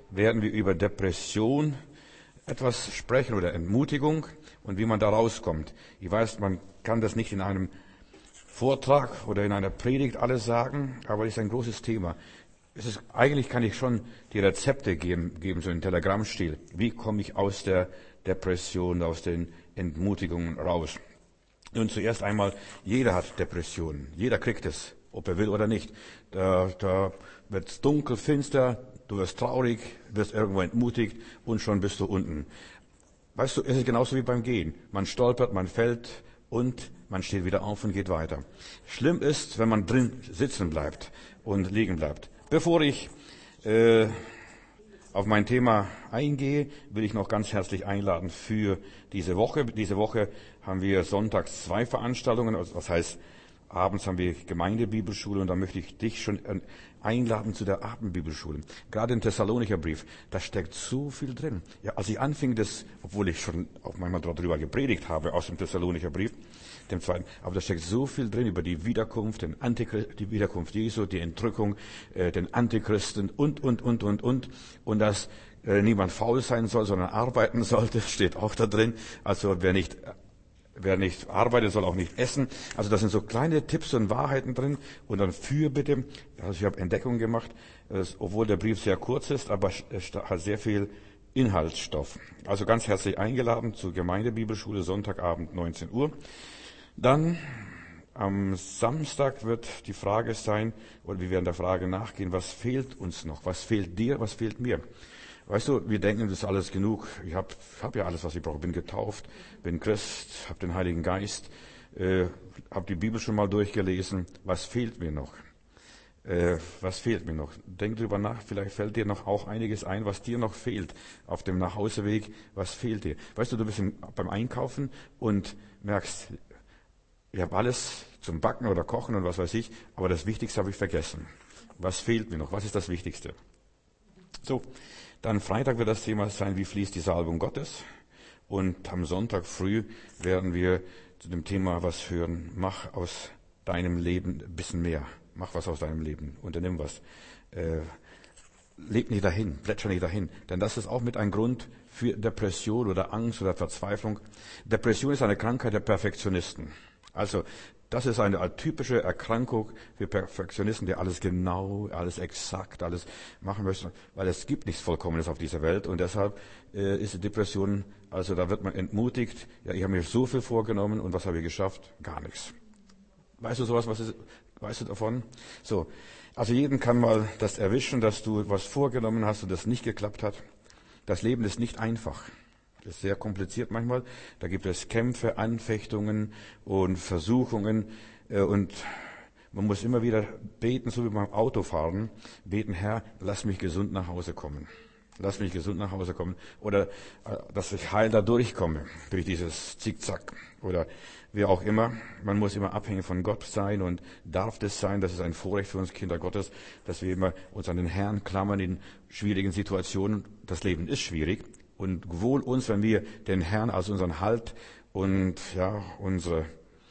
werden wir über Depression etwas sprechen oder Entmutigung und wie man da rauskommt. Ich weiß, man kann das nicht in einem Vortrag oder in einer Predigt alles sagen, aber es ist ein großes Thema. Eigentlich kann ich schon die Rezepte geben, so in Telegrammstil. Wie komme ich aus der Depression, aus den Entmutigungen raus? Nun zuerst einmal, jeder hat Depressionen. Jeder kriegt es, ob er will oder nicht. Da wird es dunkel, finster, du wirst traurig, wirst irgendwo entmutigt und schon bist du unten. Weißt du, es ist genauso wie beim Gehen. Man stolpert, man fällt und man steht wieder auf und geht weiter. Schlimm ist, wenn man drin sitzen bleibt und liegen bleibt. Bevor ich auf mein Thema eingehe, will ich noch ganz herzlich einladen für diese Woche. Diese Woche haben wir sonntags 2 Veranstaltungen, also das heißt, abends haben wir Gemeindebibelschule und da möchte ich dich schon einladen zu der Abendbibelschule. Gerade im Thessalonicher Brief, da steckt so viel drin. Ja, als ich anfing obwohl ich schon auch manchmal darüber gepredigt habe aus dem Thessalonicher Brief, dem zweiten, aber da steckt so viel drin über die Wiederkunft, die Wiederkunft Jesu, die Entrückung, den Antichristen und. Und dass niemand faul sein soll, sondern arbeiten sollte, steht auch da drin. Also wer nicht arbeitet, soll auch nicht essen. Also da sind so kleine Tipps und Wahrheiten drin. Und dann Fürbitte. Also ich habe Entdeckungen gemacht, obwohl der Brief sehr kurz ist, aber es hat sehr viel Inhaltsstoff. Also ganz herzlich eingeladen zur Gemeindebibelschule, Sonntagabend 19 Uhr. Dann am Samstag wird die Frage sein, oder wir werden der Frage nachgehen, was fehlt uns noch? Was fehlt dir? Was fehlt mir? Weißt du, wir denken, das ist alles genug. Ich hab ja alles, was ich brauche. Bin getauft, bin Christ, habe den Heiligen Geist, habe die Bibel schon mal durchgelesen. Was fehlt mir noch? Was fehlt mir noch? Denk drüber nach, vielleicht fällt dir noch auch einiges ein, was dir noch fehlt auf dem Nachhauseweg. Was fehlt dir? Weißt du bist beim Einkaufen und merkst, ich habe alles zum Backen oder Kochen und was weiß ich, aber das Wichtigste habe ich vergessen. Was fehlt mir noch? Was ist das Wichtigste? So, dann Freitag wird das Thema sein, wie fließt die Salbung Gottes? Und am Sonntag früh werden wir zu dem Thema was hören. Mach aus deinem Leben ein bisschen mehr. Mach was aus deinem Leben. Unternimm was. Leb nicht dahin, plätscher nicht dahin. Denn das ist auch mit ein Grund für Depression oder Angst oder Verzweiflung. Depression ist eine Krankheit der Perfektionisten. Also, das ist eine typische Erkrankung für Perfektionisten, die alles genau, alles exakt, alles machen möchten, weil es gibt nichts Vollkommenes auf dieser Welt und deshalb ist die Depression, also da wird man entmutigt, ja, ich habe mir so viel vorgenommen und was habe ich geschafft? Gar nichts. Weißt du sowas, weißt du davon? So, also jeden kann mal das erwischen, dass du was vorgenommen hast und das nicht geklappt hat. Das Leben ist nicht einfach. Das ist sehr kompliziert manchmal. Da gibt es Kämpfe, Anfechtungen und Versuchungen. Und man muss immer wieder beten, so wie beim Autofahren. Beten, Herr, lass mich gesund nach Hause kommen. Lass mich gesund nach Hause kommen. Oder dass ich heil da durchkomme, durch dieses Zickzack. Oder wie auch immer. Man muss immer abhängig von Gott sein und darf das sein. Das ist ein Vorrecht für uns Kinder Gottes, dass wir immer uns an den Herrn klammern in schwierigen Situationen. Das Leben ist schwierig. Und wohl uns, wenn wir den Herrn als unseren Halt und ja unsere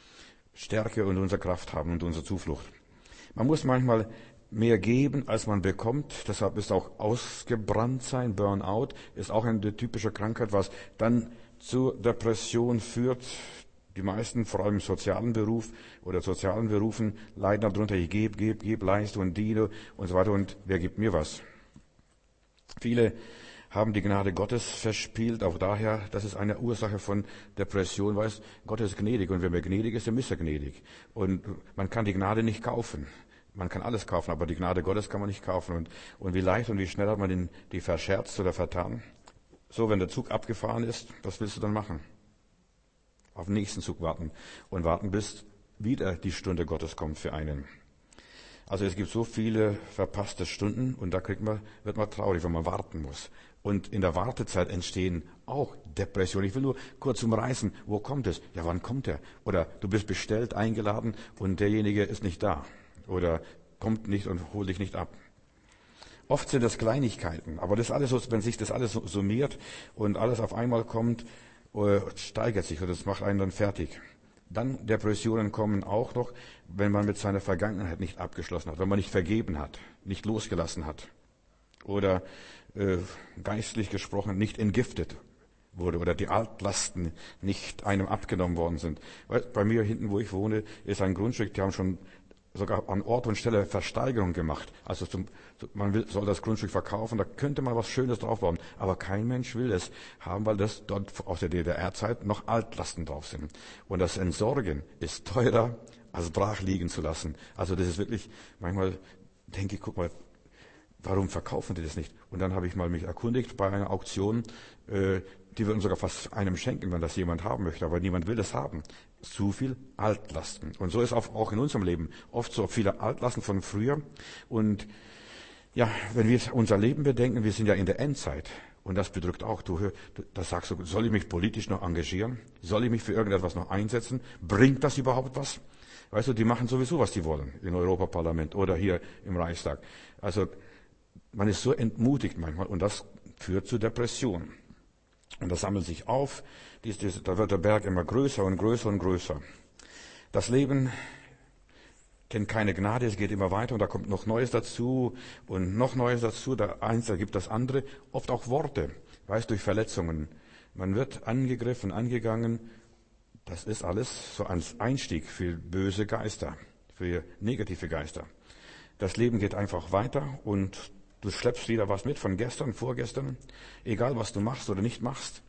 Stärke und unsere Kraft haben und unsere Zuflucht. Man muss manchmal mehr geben, als man bekommt. Deshalb ist auch ausgebrannt sein, Burnout, ist auch eine typische Krankheit, was dann zur Depression führt. Die meisten, vor allem im sozialen Beruf oder sozialen Berufen, leiden darunter, ich gebe, leiste und diene und so weiter. Und wer gibt mir was? Viele haben die Gnade Gottes verspielt, auch daher, das ist eine Ursache von Depression, weißt, Gott ist gnädig und wenn er gnädig ist, dann ist er gnädig. Und man kann die Gnade nicht kaufen. Man kann alles kaufen, aber die Gnade Gottes kann man nicht kaufen. Und wie leicht und wie schnell hat man die verscherzt oder vertan? So, wenn der Zug abgefahren ist, was willst du dann machen? Auf den nächsten Zug warten und warten, bis wieder die Stunde Gottes kommt für einen. Also es gibt so viele verpasste Stunden und da wird man traurig, wenn man warten muss. Und in der Wartezeit entstehen auch Depressionen. Ich will nur kurz umreißen, wo kommt es? Ja, wann kommt er? Oder du bist bestellt, eingeladen und derjenige ist nicht da. Oder kommt nicht und holt dich nicht ab. Oft sind das Kleinigkeiten, aber das alles, wenn sich das alles summiert und alles auf einmal kommt, steigert sich und das macht einen dann fertig. Dann Depressionen kommen auch noch, wenn man mit seiner Vergangenheit nicht abgeschlossen hat, wenn man nicht vergeben hat, nicht losgelassen hat. Oder äh, geistlich gesprochen, nicht entgiftet wurde oder die Altlasten nicht einem abgenommen worden sind. Bei mir hinten, wo ich wohne, ist ein Grundstück, die haben schon sogar an Ort und Stelle Versteigerung gemacht. Also soll das Grundstück verkaufen, da könnte man was Schönes draufbauen. Aber kein Mensch will es haben, weil das dort aus der DDR-Zeit noch Altlasten drauf sind. Und das Entsorgen ist teurer, als brach liegen zu lassen. Also das ist wirklich, manchmal denke ich, guck mal, warum verkaufen die das nicht? Und dann habe ich mal mich erkundigt bei einer Auktion, die würden sogar fast einem schenken, wenn das jemand haben möchte, aber niemand will es haben. Zu viel Altlasten. Und so ist auch in unserem Leben oft so viele Altlasten von früher. Und ja, wenn wir unser Leben bedenken, wir sind ja in der Endzeit. Und das bedrückt auch. Das sagst du, soll ich mich politisch noch engagieren? Soll ich mich für irgendetwas noch einsetzen? Bringt das überhaupt was? Weißt du, die machen sowieso, was die wollen im Europaparlament oder hier im Reichstag. Also man ist so entmutigt manchmal und das führt zu Depressionen. Und das sammelt sich auf, da wird der Berg immer größer und größer und größer. Das Leben kennt keine Gnade, es geht immer weiter und da kommt noch Neues dazu und noch Neues dazu. Der eins ergibt das andere, oft auch Worte, weißt durch Verletzungen. Man wird angegriffen, angegangen. Das ist alles so als Einstieg für böse Geister, für negative Geister. Das Leben geht einfach weiter und du schleppst wieder was mit von gestern, vorgestern, egal was du machst oder nicht machst.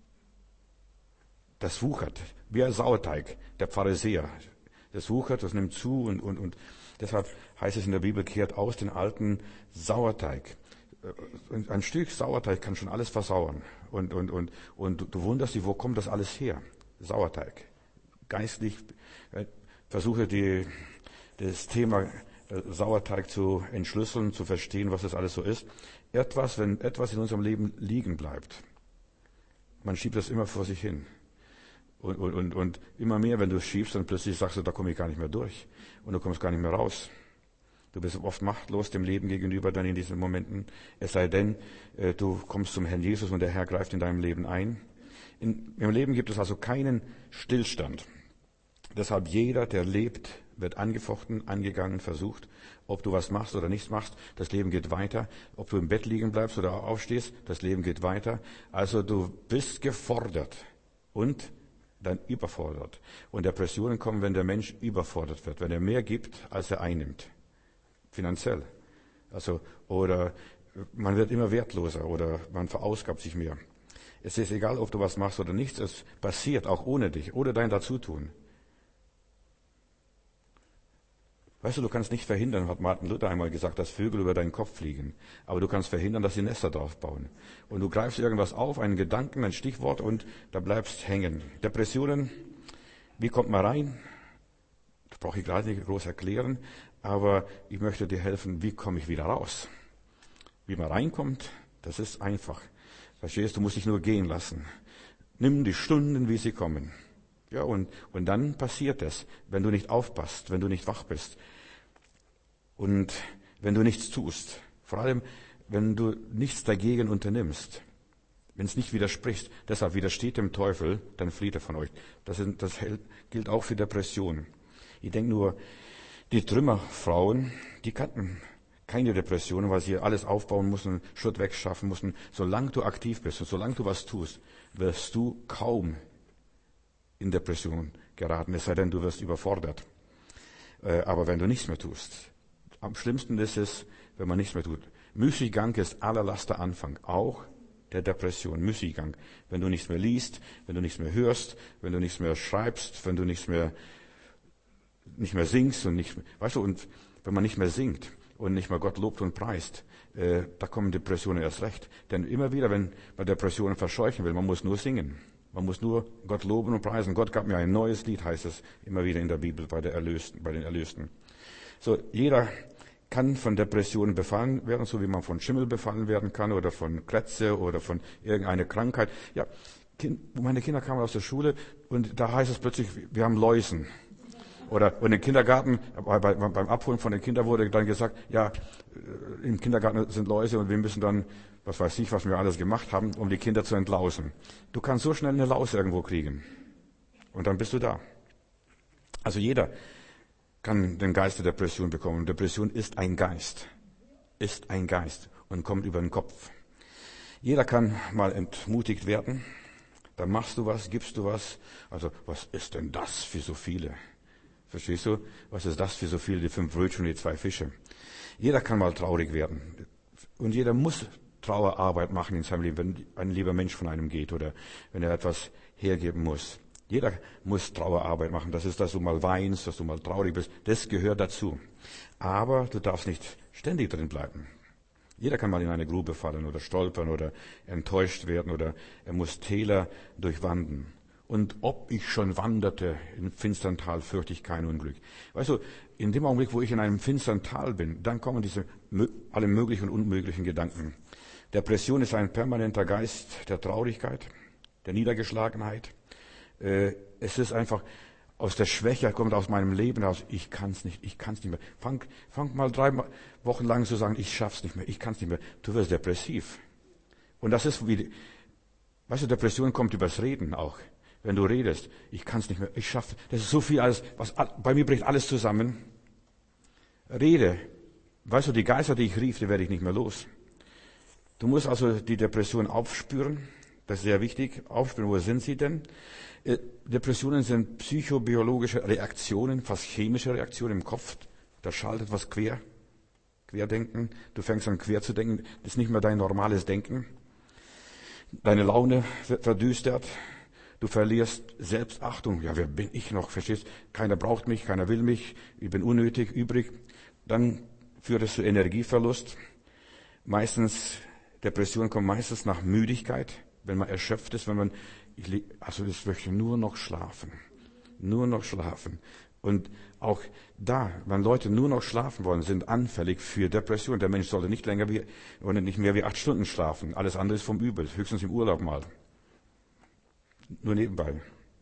Das wuchert, wie ein Sauerteig, der Pharisäer. Das wuchert, das nimmt zu und deshalb heißt es in der Bibel, kehrt aus den alten Sauerteig. Ein Stück Sauerteig kann schon alles versauern. Und du wunderst dich, wo kommt das alles her? Sauerteig. Geistlich versuche das Thema Sauerteig zu entschlüsseln, zu verstehen, was das alles so ist. Wenn etwas in unserem Leben liegen bleibt, man schiebt das immer vor sich hin. Und immer mehr, wenn du es schiebst, dann plötzlich sagst du, da komme ich gar nicht mehr durch. Und du kommst gar nicht mehr raus. Du bist oft machtlos dem Leben gegenüber dann in diesen Momenten. Es sei denn, du kommst zum Herrn Jesus und der Herr greift in deinem Leben ein. Im Leben gibt es also keinen Stillstand. Deshalb jeder, der lebt, wird angefochten, angegangen, versucht. Ob du was machst oder nichts machst, das Leben geht weiter. Ob du im Bett liegen bleibst oder aufstehst, das Leben geht weiter. Also du bist gefordert und dann überfordert. Und Depressionen kommen, wenn der Mensch überfordert wird, wenn er mehr gibt, als er einnimmt. Finanziell. Oder man wird immer wertloser oder man verausgabt sich mehr. Es ist egal, ob du was machst oder nichts, es passiert auch ohne dich, ohne dein Dazutun. Weißt du kannst nicht verhindern, hat Martin Luther einmal gesagt, dass Vögel über deinen Kopf fliegen. Aber du kannst verhindern, dass sie Nester drauf bauen. Und du greifst irgendwas auf, einen Gedanken, ein Stichwort und da bleibst hängen. Depressionen, wie kommt man rein? Das brauche ich gerade nicht groß erklären, aber ich möchte dir helfen, wie komme ich wieder raus? Wie man reinkommt, das ist einfach. Verstehst du, musst dich nur gehen lassen. Nimm die Stunden, wie sie kommen. Ja, und dann passiert es, wenn du nicht aufpasst, wenn du nicht wach bist und wenn du nichts tust. Vor allem, wenn du nichts dagegen unternimmst, wenn es nicht widerspricht. Deshalb widersteht dem Teufel, dann flieht er von euch. Das gilt auch für Depressionen. Ich denke nur, die Trümmerfrauen, die kannten keine Depressionen, weil sie alles aufbauen mussten, Schutt wegschaffen mussten. Solange du aktiv bist und solange du was tust, wirst du kaum in Depression geraten, es sei denn, du wirst überfordert. Aber wenn du nichts mehr tust, am schlimmsten ist es, wenn man nichts mehr tut. Müßiggang ist aller Laster Anfang, auch der Depression. Müßiggang, wenn du nichts mehr liest, wenn du nichts mehr hörst, wenn du nichts mehr schreibst, wenn du nicht mehr singst und und wenn man nicht mehr singt und nicht mehr Gott lobt und preist, da kommen Depressionen erst recht. Denn immer wieder, wenn man Depressionen verscheuchen will, man muss nur singen. Man muss nur Gott loben und preisen. Gott gab mir ein neues Lied, heißt es immer wieder in der Bibel bei den Erlösten. So, jeder kann von Depressionen befallen werden, so wie man von Schimmel befallen werden kann oder von Krätze oder von irgendeiner Krankheit. Ja, meine Kinder kamen aus der Schule und da heißt es plötzlich, wir haben Läusen. Und im Kindergarten, beim Abholen von den Kindern wurde dann gesagt, ja, im Kindergarten sind Läuse und wir müssen dann, was weiß ich, was wir alles gemacht haben, um die Kinder zu entlausen. Du kannst so schnell eine Laus irgendwo kriegen. Und dann bist du da. Also jeder kann den Geist der Depression bekommen. Depression ist ein Geist und kommt über den Kopf. Jeder kann mal entmutigt werden. Dann machst du was, gibst du was. Also, was ist denn das für so viele? Verstehst du? Was ist das für so viele, die 5 Brötchen und die 2 Fische? Jeder kann mal traurig werden. Und jeder muss Trauerarbeit machen in seinem Leben, wenn ein lieber Mensch von einem geht oder wenn er etwas hergeben muss. Jeder muss Trauerarbeit machen. Das ist, dass du mal weinst, dass du mal traurig bist. Das gehört dazu. Aber du darfst nicht ständig drin bleiben. Jeder kann mal in eine Grube fallen oder stolpern oder enttäuscht werden oder er muss Täler durchwandern. Und ob ich schon wanderte im finstern Tal, fürchte ich kein Unglück. Weißt du, in dem Augenblick, wo ich in einem finstern Tal bin, dann kommen alle möglichen und unmöglichen Gedanken. Depression ist ein permanenter Geist der Traurigkeit, der Niedergeschlagenheit. Es ist einfach aus der Schwäche, kommt aus meinem Leben raus, ich kann's nicht mehr. Fang mal 3 Wochen lang zu sagen, ich schaff's nicht mehr, ich kann's nicht mehr. Du wirst depressiv. Und das ist weißt du, Depression kommt übers Reden auch. Wenn du redest, ich kann's nicht mehr, ich schaffe, das ist so viel alles, bei mir bricht alles zusammen. Rede. Weißt du, die Geister, die ich rief, die werde ich nicht mehr los. Du musst also die Depression aufspüren. Das ist sehr wichtig. Aufspüren, wo sind sie denn? Depressionen sind psychobiologische Reaktionen, fast chemische Reaktionen im Kopf. Da schaltet was querdenken. Du fängst an quer zu denken. Das ist nicht mehr dein normales Denken. Deine Laune wird verdüstert. Du verlierst Selbstachtung. Ja, wer bin ich noch? Verstehst? Keiner braucht mich, keiner will mich. Ich bin unnötig, übrig. Dann führt es zu Energieverlust. Depression kommt meistens nach Müdigkeit, wenn man erschöpft ist, ich möchte nur noch schlafen. Nur noch schlafen. Und auch da, wenn Leute nur noch schlafen wollen, sind anfällig für Depression. Der Mensch sollte nicht mehr wie 8 Stunden schlafen. Alles andere ist vom Übel. Höchstens im Urlaub mal. Nur nebenbei.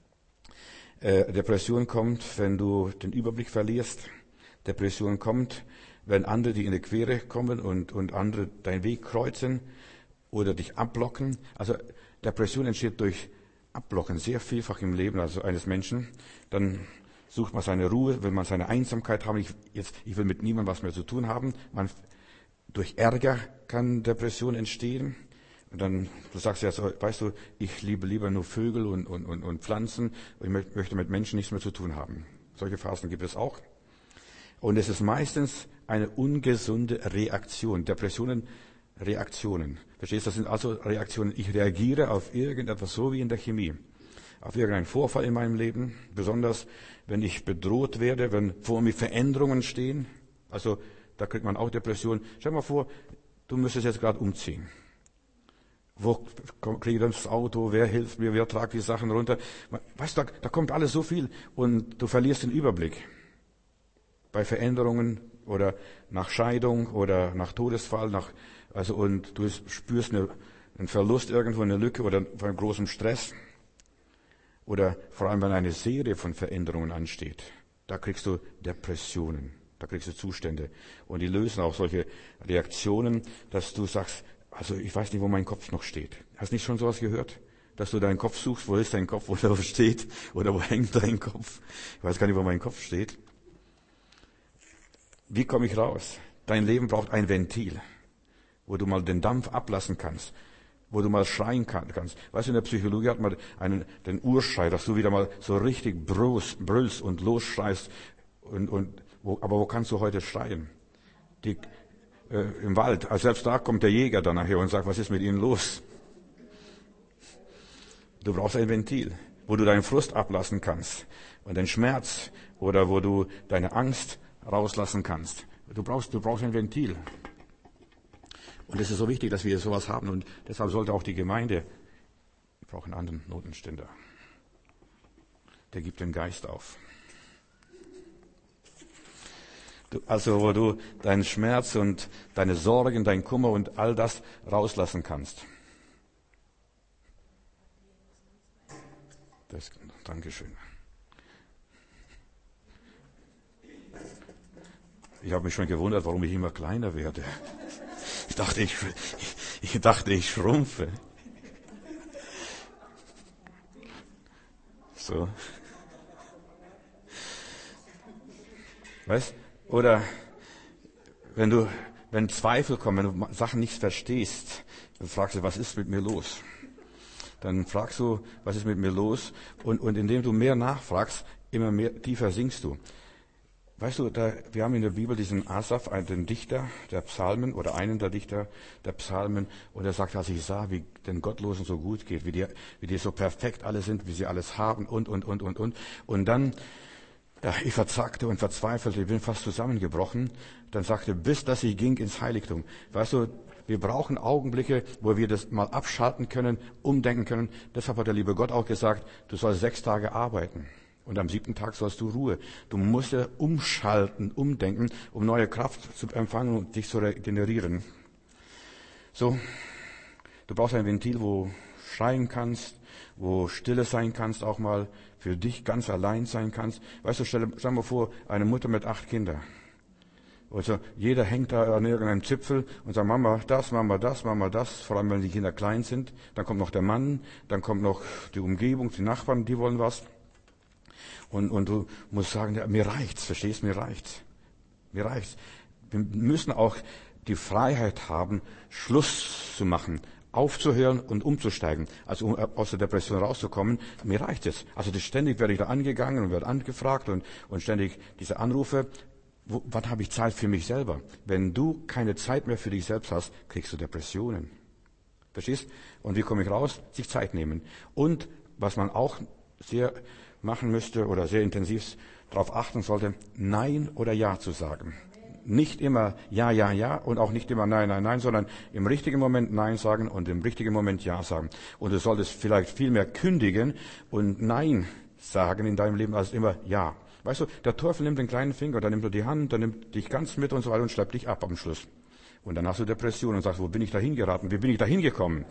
Depression kommt, wenn du den Überblick verlierst. Depression kommt, wenn andere, die in die Quere kommen und andere deinen Weg kreuzen oder dich abblocken. Also Depression entsteht durch Abblocken, sehr vielfach im Leben eines Menschen. Dann sucht man seine Ruhe, will man seine Einsamkeit haben. Ich will mit niemandem was mehr zu tun haben. Durch Ärger kann Depression entstehen. Und dann, du sagst ja, weißt du, ich liebe lieber nur Vögel und Pflanzen. Und ich möchte mit Menschen nichts mehr zu tun haben. Solche Phasen gibt es auch. Und es ist meistens eine ungesunde Reaktion. Depressionen, Reaktionen. Verstehst du? Das sind also Reaktionen. Ich reagiere auf irgendetwas, so wie in der Chemie. Auf irgendeinen Vorfall in meinem Leben. Besonders, wenn ich bedroht werde, wenn vor mir Veränderungen stehen. Also, da kriegt man auch Depressionen. Stell dir mal vor, du müsstest jetzt gerade umziehen. Wo kriege ich das Auto? Wer hilft mir? Wer tragt die Sachen runter? Weißt du, da kommt alles so viel und du verlierst den Überblick. Bei Veränderungen oder nach Scheidung oder nach Todesfall, und du spürst einen Verlust irgendwo, eine Lücke oder von großem Stress. Oder vor allem, wenn eine Serie von Veränderungen ansteht, da kriegst du Depressionen, da kriegst du Zustände. Und die lösen auch solche Reaktionen, dass du sagst, also ich weiß nicht, wo mein Kopf noch steht. Hast nicht schon sowas gehört? Dass du deinen Kopf suchst, wo ist dein Kopf, wo der steht? Oder wo hängt dein Kopf? Ich weiß gar nicht, wo mein Kopf steht. Wie komme ich raus? Dein Leben braucht ein Ventil, wo du mal den Dampf ablassen kannst, wo du mal schreien kannst. Weißt du, in der Psychologie hat man den Urschrei, dass du wieder mal so richtig brüllst und losschreist. Aber wo kannst du heute schreien? Im Wald. Also selbst da kommt der Jäger dann nachher und sagt, was ist mit ihnen los? Du brauchst ein Ventil, wo du deinen Frust ablassen kannst und den Schmerz oder wo du deine Angst rauslassen kannst. Du brauchst ein Ventil. Und es ist so wichtig, dass wir sowas haben und deshalb sollte auch die Gemeinde, wir brauchen einen anderen Notenständer. Der gibt den Geist auf. Also wo du deinen Schmerz und deine Sorgen, dein Kummer und all das rauslassen kannst. Dankeschön. Ich habe mich schon gewundert, warum ich immer kleiner werde. Ich dachte, ich schrumpfe. So. Weißt? Oder wenn Zweifel kommen, wenn du Sachen nicht verstehst, Dann fragst du, was ist mit mir los? Dann fragst du, was ist mit mir los? Und indem du mehr nachfragst, immer mehr tiefer sinkst du. Weißt du, wir haben in der Bibel diesen Asaf, den Dichter der Psalmen oder einen der Dichter der Psalmen, und er sagt, als ich sah, wie den Gottlosen so gut geht, wie die so perfekt alle sind, wie sie alles haben und. Und dann, ja, ich verzagte und verzweifelte, ich bin fast zusammengebrochen. Dann sagte, bis dass ich ging ins Heiligtum. Weißt du, wir brauchen Augenblicke, wo wir das mal abschalten können, umdenken können. Deshalb hat der liebe Gott auch gesagt, du sollst 6 Tage arbeiten. Und am 7. Tag sollst du Ruhe. Du musst ja umschalten, umdenken, um neue Kraft zu empfangen und dich zu regenerieren. So, du brauchst ein Ventil, wo schreien kannst, wo Stille sein kannst, auch mal für dich ganz allein sein kannst. Weißt du, stell dir mal vor, eine Mutter mit 8 Kindern. Also jeder hängt da an irgendeinem Zipfel und sagt, Mama das, Mama das, Mama das. Vor allem, wenn die Kinder klein sind. Dann kommt noch der Mann, dann kommt noch die Umgebung, die Nachbarn, die wollen was. Und du musst sagen, ja, mir reicht's, verstehst, mir reicht's. Mir reicht's. Wir müssen auch die Freiheit haben, Schluss zu machen, aufzuhören und umzusteigen. Also um aus der Depression rauszukommen, mir reicht es. Also ständig werde ich da angegangen und werde angefragt und ständig diese Anrufe. Wann habe ich Zeit für mich selber? Wenn du keine Zeit mehr für dich selbst hast, kriegst du Depressionen. Verstehst? Und wie komme ich raus? Sich Zeit nehmen. Und was man auch sehr machen müsste oder sehr intensiv darauf achten sollte, Nein oder Ja zu sagen. Nicht immer Ja, Ja, Ja und auch nicht immer Nein, Nein, Nein, sondern im richtigen Moment Nein sagen und im richtigen Moment Ja sagen. Und du solltest vielleicht viel mehr kündigen und Nein sagen in deinem Leben als immer Ja. Weißt du, der Teufel nimmt den kleinen Finger, dann nimmt er die Hand, dann nimmt dich ganz mit und so weiter und schleppt dich ab am Schluss. Und dann hast du Depression und sagst, wo bin ich da hingeraten? Wie bin ich da hingekommen?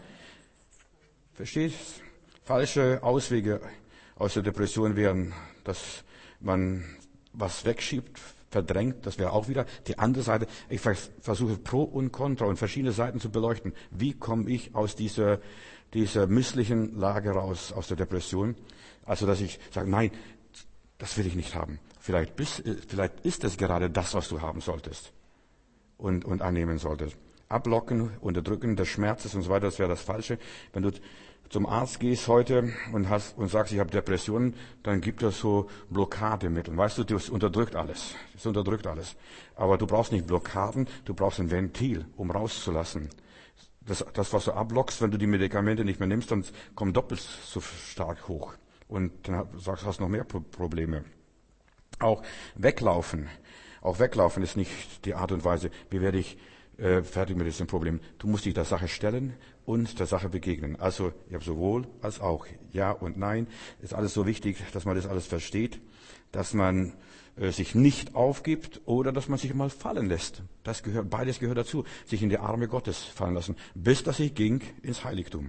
Verstehst? Falsche Auswege aus der Depression wären, dass man was wegschiebt, verdrängt, das wäre auch wieder die andere Seite. Ich versuche Pro und Contra und verschiedene Seiten zu beleuchten. Wie komme ich aus dieser misslichen Lage raus, aus der Depression? Also, dass ich sage, nein, das will ich nicht haben. Vielleicht ist es gerade das, was du haben solltest und annehmen solltest. Ablocken, unterdrücken des Schmerzes und so weiter, das wäre das Falsche. Wenn du zum Arzt gehst heute und sagst, ich habe Depressionen, dann gibt es so Blockademittel. Weißt du, das unterdrückt alles. Das unterdrückt alles. Aber du brauchst nicht Blockaden, du brauchst ein Ventil, um rauszulassen. Das, was du ablockst, wenn du die Medikamente nicht mehr nimmst, dann kommt doppelt so stark hoch. Und dann hast du noch mehr Probleme. Auch weglaufen. Auch weglaufen ist nicht die Art und Weise, wie werde ich fertig mit diesem Problem. Du musst dich der Sache stellen und der Sache begegnen. Also, ich habe sowohl als auch Ja und Nein. Ist alles so wichtig, dass man das alles versteht, dass man sich nicht aufgibt oder dass man sich mal fallen lässt. Beides gehört dazu. Sich in die Arme Gottes fallen lassen, bis dass ich ging ins Heiligtum.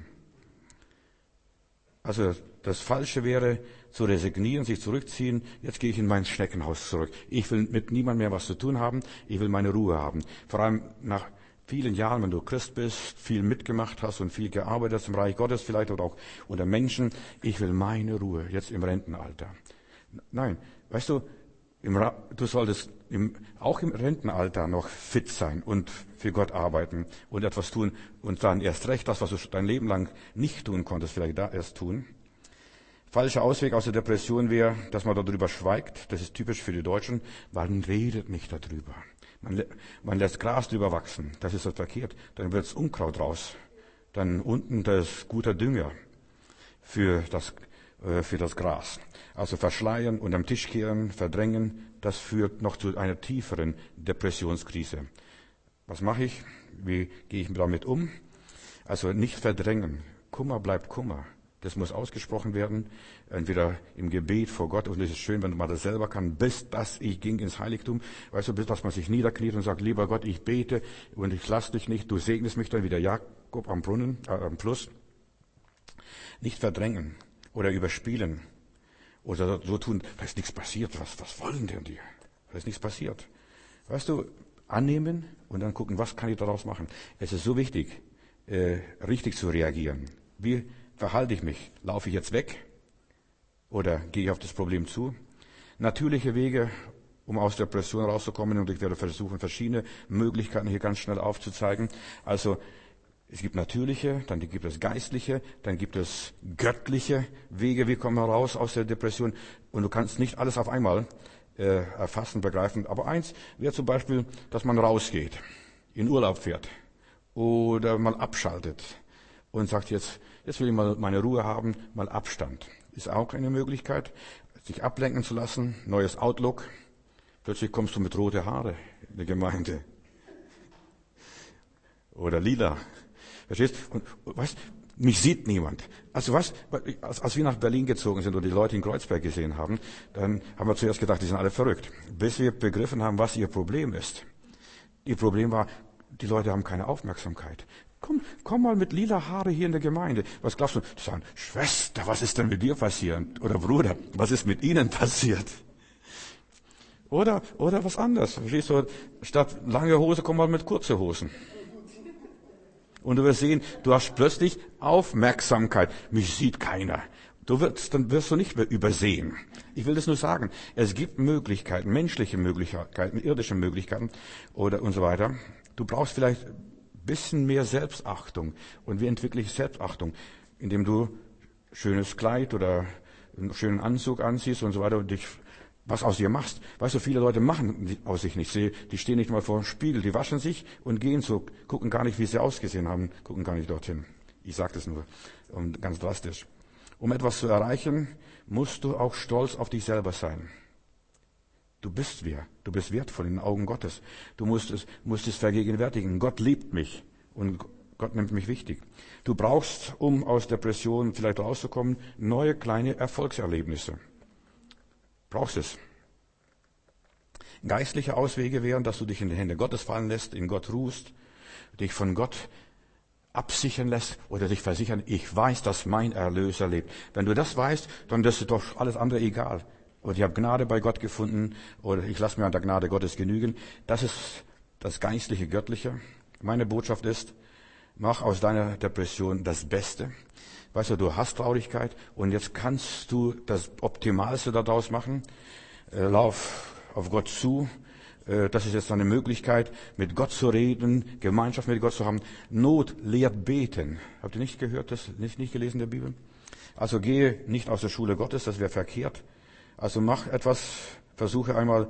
Also das Falsche wäre, zu resignieren, sich zurückziehen. Jetzt gehe ich in mein Schneckenhaus zurück. Ich will mit niemandem mehr was zu tun haben. Ich will meine Ruhe haben. Vor allem nach vielen Jahren, wenn du Christ bist, viel mitgemacht hast und viel gearbeitet hast im Reich Gottes vielleicht oder auch unter Menschen. Ich will meine Ruhe, jetzt im Rentenalter. Nein, weißt du, du solltest auch im Rentenalter noch fit sein und für Gott arbeiten und etwas tun und dann erst recht das, was du dein Leben lang nicht tun konntest, vielleicht da erst tun. Falscher Ausweg aus der Depression wäre, dass man darüber schweigt. Das ist typisch für die Deutschen. Man redet nicht darüber. Man lässt Gras drüber wachsen. Das ist das verkehrt. Dann wird's Unkraut raus. Dann unten das guter Dünger für das Gras. Also verschleiern, unterm Tisch kehren, verdrängen, das führt noch zu einer tieferen Depressionskrise. Was mache ich? Wie gehe ich damit um? Also nicht verdrängen. Kummer bleibt Kummer. Das muss ausgesprochen werden, entweder im Gebet vor Gott, und es ist schön, wenn man das selber kann, bis dass ich ging ins Heiligtum, weißt du, bis dass man sich niederkniet und sagt, lieber Gott, ich bete und ich lass dich nicht, du segnest mich dann wie der Jakob am Fluss. Nicht verdrängen oder überspielen oder so tun, da ist nichts passiert, was wollen denn die? Da ist nichts passiert. Weißt du, annehmen und dann gucken, was kann ich daraus machen? Es ist so wichtig, richtig zu reagieren. Wie verhalte ich mich? Laufe ich jetzt weg oder gehe ich auf das Problem zu? Natürliche Wege, um aus der Depression rauszukommen, und ich werde versuchen, verschiedene Möglichkeiten hier ganz schnell aufzuzeigen. Also Es gibt natürliche, dann gibt es geistliche, dann gibt es göttliche Wege. Wie kommen wir raus aus der Depression? Und du kannst nicht alles auf einmal erfassen, begreifen. Aber eins wäre zum Beispiel, dass man rausgeht, in Urlaub fährt oder mal abschaltet und sagt, jetzt will ich mal meine Ruhe haben, mal Abstand. Ist auch eine Möglichkeit, sich ablenken zu lassen, neues Outlook. Plötzlich kommst du mit rote Haare in der Gemeinde. Oder lila. Verstehst? Und weißt, mich sieht niemand. Also was, als wir nach Berlin gezogen sind und die Leute in Kreuzberg gesehen haben, dann haben wir zuerst gedacht, die sind alle verrückt. Bis wir begriffen haben, was ihr Problem ist. Ihr Problem war, die Leute haben keine Aufmerksamkeit. Komm mal mit lila Haare hier in der Gemeinde. Was glaubst du? Die sagen, Schwester, was ist denn mit dir passiert? Oder Bruder, was ist mit Ihnen passiert? Oder was anderes. Verstehst du? Statt lange Hose, komm mal mit kurze Hosen. Und du wirst sehen, du hast plötzlich Aufmerksamkeit. Mich sieht keiner. Dann wirst du nicht mehr übersehen. Ich will das nur sagen. Es gibt Möglichkeiten, menschliche Möglichkeiten, irdische Möglichkeiten oder und so weiter. Du brauchst vielleicht ein bisschen mehr Selbstachtung. Und wie entwickle ich Selbstachtung? Indem du schönes Kleid oder einen schönen Anzug anziehst und so weiter und dich was aus dir machst. Weißt du, viele Leute machen aus sich nichts. Die stehen nicht mal vor dem Spiegel, die waschen sich und gehen so, gucken gar nicht, wie sie ausgesehen haben, gucken gar nicht dorthin. Ich sage das nur, und ganz drastisch. Um etwas zu erreichen, musst du auch stolz auf dich selber sein. Du bist wertvoll in den Augen Gottes. Du musst es vergegenwärtigen. Gott liebt mich und Gott nimmt mich wichtig. Du brauchst, um aus Depressionen vielleicht rauszukommen, neue kleine Erfolgserlebnisse. Brauchst es. Geistliche Auswege wären, dass du dich in die Hände Gottes fallen lässt, in Gott ruhst, dich von Gott absichern lässt oder dich versichern, ich weiß, dass mein Erlöser lebt. Wenn du das weißt, dann ist dir doch alles andere egal. Oder ich habe Gnade bei Gott gefunden oder ich lasse mir an der Gnade Gottes genügen. Das ist das geistliche, göttliche. Meine Botschaft ist, mach aus deiner Depression das Beste. Weißt du hast Traurigkeit und jetzt kannst du das Optimalste daraus machen. Lauf auf Gott zu. Das ist jetzt eine Möglichkeit, mit Gott zu reden, Gemeinschaft mit Gott zu haben. Not lehrt beten. Habt ihr nicht gehört, das nicht gelesen in der Bibel? Also gehe nicht aus der Schule Gottes, das wäre verkehrt. Also mach etwas, versuche einmal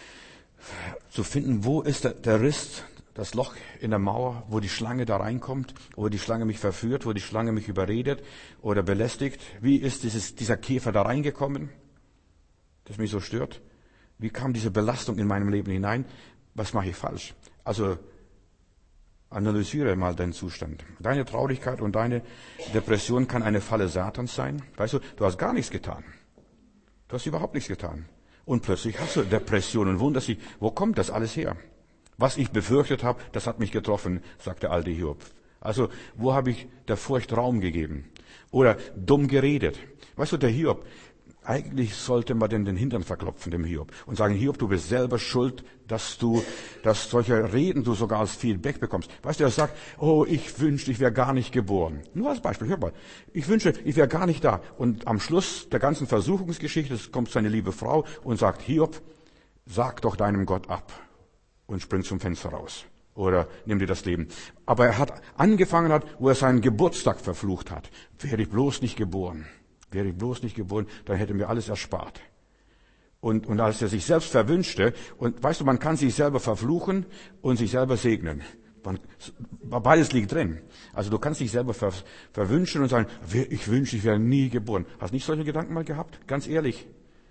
zu finden, wo ist der Riss, das Loch in der Mauer, wo die Schlange da reinkommt, wo die Schlange mich verführt, wo die Schlange mich überredet oder belästigt. Wie ist dieser Käfer da reingekommen, das mich so stört? Wie kam diese Belastung in meinem Leben hinein? Was mache ich falsch? Also analysiere mal deinen Zustand. Deine Traurigkeit und deine Depression kann eine Falle Satans sein. Weißt du hast gar nichts getan. Du hast überhaupt nichts getan. Und plötzlich hast du Depression und wunderst dich, wo kommt das alles her? Was ich befürchtet habe, das hat mich getroffen, sagt der alte Hiob. Also, wo habe ich der Furcht Raum gegeben? Oder dumm geredet. Weißt du, der Hiob, eigentlich sollte man den Hintern verklopfen, dem Hiob, und sagen, Hiob, du bist selber schuld, dass solche Reden du sogar als Feedback bekommst. Weißt du, er sagt, oh, ich wünschte, ich wäre gar nicht geboren. Nur als Beispiel, hör mal. Ich wünsche, ich wäre gar nicht da. Und am Schluss der ganzen Versuchungsgeschichte kommt seine liebe Frau und sagt, Hiob, sag doch deinem Gott ab und spring zum Fenster raus. Oder nimm dir das Leben. Aber er hat angefangen, wo er seinen Geburtstag verflucht hat. Wäre ich bloß nicht geboren. Wäre ich bloß nicht geboren, dann hätte mir alles erspart. Und als er sich selbst verwünschte, und weißt du, man kann sich selber verfluchen und sich selber segnen. Beides liegt drin. Also du kannst dich selber verwünschen und sagen, ich wünsche, ich wäre nie geboren. Hast nicht solche Gedanken mal gehabt? Ganz ehrlich.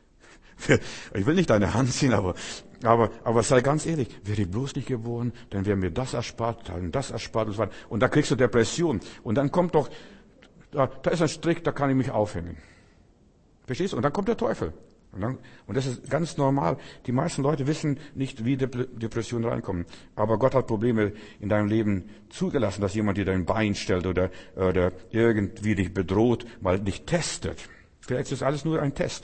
Ich will nicht deine Hand ziehen, aber sei ganz ehrlich, wäre ich bloß nicht geboren, dann wäre mir das erspart, dann das erspart und so weiter. Und da kriegst du Depression. Und dann kommt doch, da ist ein Strick, da kann ich mich aufhängen. Verstehst du? Und dann kommt der Teufel. Und das ist ganz normal. Die meisten Leute wissen nicht, wie Depressionen reinkommen. Aber Gott hat Probleme in deinem Leben zugelassen, dass jemand dir dein Bein stellt oder irgendwie dich bedroht, mal dich testet. Vielleicht ist das alles nur ein Test.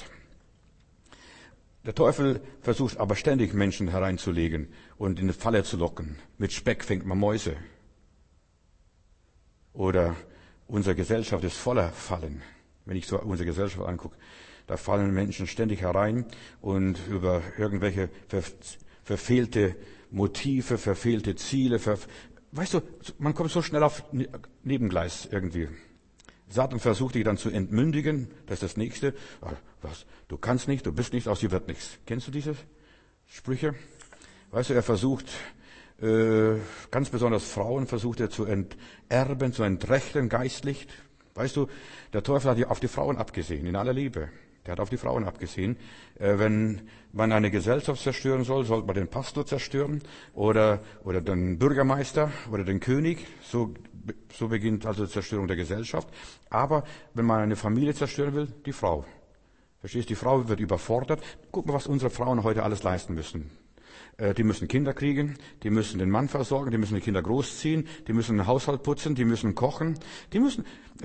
Der Teufel versucht aber ständig Menschen hereinzulegen und in eine Falle zu locken. Mit Speck fängt man Mäuse. Oder unsere Gesellschaft ist voller Fallen. Wenn ich so unsere Gesellschaft angucke, da fallen Menschen ständig herein und über irgendwelche verfehlte Motive, verfehlte Ziele, weißt du, man kommt so schnell auf Nebengleis irgendwie. Satan versucht dich dann zu entmündigen, das ist das Nächste. Was? Du kannst nicht, du bist nicht, aus dir wird nichts. Kennst du diese Sprüche? Weißt du, er versucht, ganz besonders Frauen versucht er zu enterben, zu entrechten geistlich. Weißt du, der Teufel hat ja auf die Frauen abgesehen, in aller Liebe. Der hat auf die Frauen abgesehen. Wenn man eine Gesellschaft zerstören soll, sollte man den Pastor zerstören oder den Bürgermeister oder den König. So beginnt also die Zerstörung der Gesellschaft. Aber wenn man eine Familie zerstören will, die Frau. Verstehst du? Die Frau wird überfordert. Guck mal, was unsere Frauen heute alles leisten müssen. Die müssen Kinder kriegen, die müssen den Mann versorgen, die müssen die Kinder großziehen, die müssen den Haushalt putzen, die müssen kochen, die müssen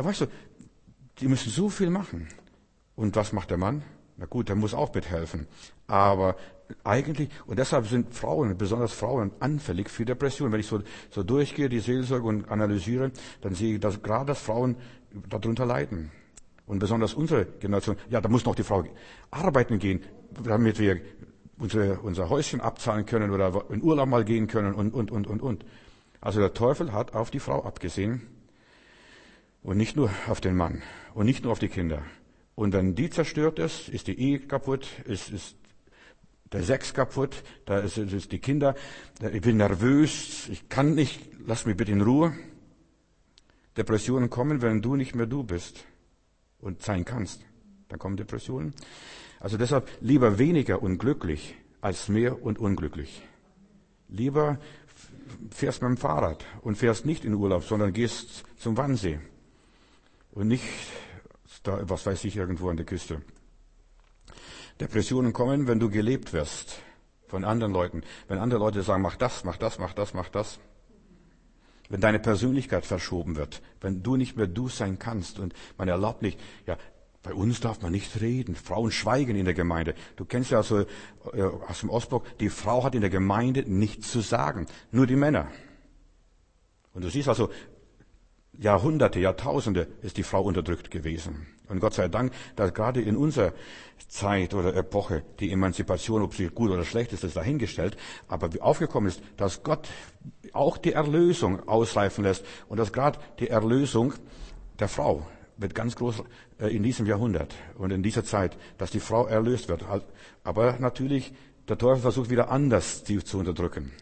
so viel machen. Und was macht der Mann? Na gut, der muss auch mithelfen. Aber eigentlich, und deshalb sind Frauen, besonders Frauen, anfällig für Depressionen. Wenn ich so durchgehe, die Seelsorge und analysiere, dann sehe ich, dass gerade dass Frauen darunter leiden. Und besonders unsere Generation, ja, da muss noch die Frau arbeiten gehen, damit wir unser Häuschen abzahlen können oder in Urlaub mal gehen können und. Also der Teufel hat auf die Frau abgesehen und nicht nur auf den Mann und nicht nur auf die Kinder. Und wenn die zerstört ist die Ehe kaputt, ist der Sex kaputt, da ist die Kinder, ich bin nervös, ich kann nicht, lass mich bitte in Ruhe. Depressionen kommen, wenn du nicht mehr du bist und sein kannst. Dann kommen Depressionen. Also deshalb lieber weniger unglücklich als mehr und unglücklich. Lieber fährst mit dem Fahrrad und fährst nicht in Urlaub, sondern gehst zum Wannsee und nicht da, was weiß ich, irgendwo an der Küste. Depressionen kommen, wenn du gelebt wirst von anderen Leuten. Wenn andere Leute sagen, mach das, mach das, mach das, mach das. Wenn deine Persönlichkeit verschoben wird, wenn du nicht mehr du sein kannst und man erlaubt nicht, ja, bei uns darf man nicht reden. Frauen schweigen in der Gemeinde. Du kennst ja also aus dem Ostblock, die Frau hat in der Gemeinde nichts zu sagen. Nur die Männer. Und du siehst also, Jahrhunderte, Jahrtausende ist die Frau unterdrückt gewesen. Und Gott sei Dank, dass gerade in unserer Zeit oder Epoche die Emanzipation, ob sie gut oder schlecht ist, ist dahingestellt. Aber wie aufgekommen ist, dass Gott auch die Erlösung ausreifen lässt. Und dass gerade die Erlösung der Frau wird ganz groß in diesem Jahrhundert und in dieser Zeit, dass die Frau erlöst wird. Aber natürlich, der Teufel versucht wieder anders sie zu unterdrücken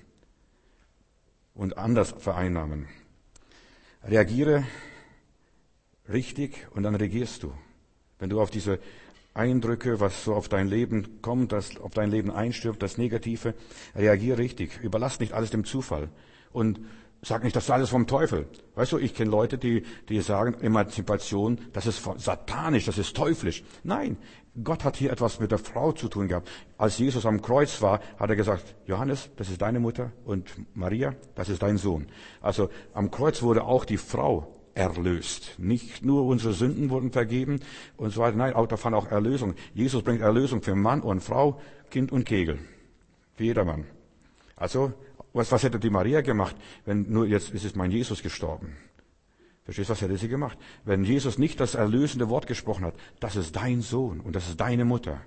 und anders vereinnahmen. Reagiere richtig und dann regierst du. Wenn du auf diese Eindrücke, was so auf dein Leben kommt, das auf dein Leben einstirbt, das Negative, reagiere richtig. Überlass nicht alles dem Zufall. Und sag nicht, das ist alles vom Teufel. Weißt du, ich kenne Leute, die sagen, Emanzipation, das ist satanisch, das ist teuflisch. Nein, Gott hat hier etwas mit der Frau zu tun gehabt. Als Jesus am Kreuz war, hat er gesagt, Johannes, das ist deine Mutter und Maria, das ist dein Sohn. Also am Kreuz wurde auch die Frau erlöst. Nicht nur unsere Sünden wurden vergeben und so weiter. Nein, da fand auch Erlösung. Jesus bringt Erlösung für Mann und Frau, Kind und Kegel. Für jedermann. Also, was hätte die Maria gemacht, wenn nur jetzt ist mein Jesus gestorben? Verstehst du, was hätte sie gemacht? Wenn Jesus nicht das erlösende Wort gesprochen hat, das ist dein Sohn und das ist deine Mutter.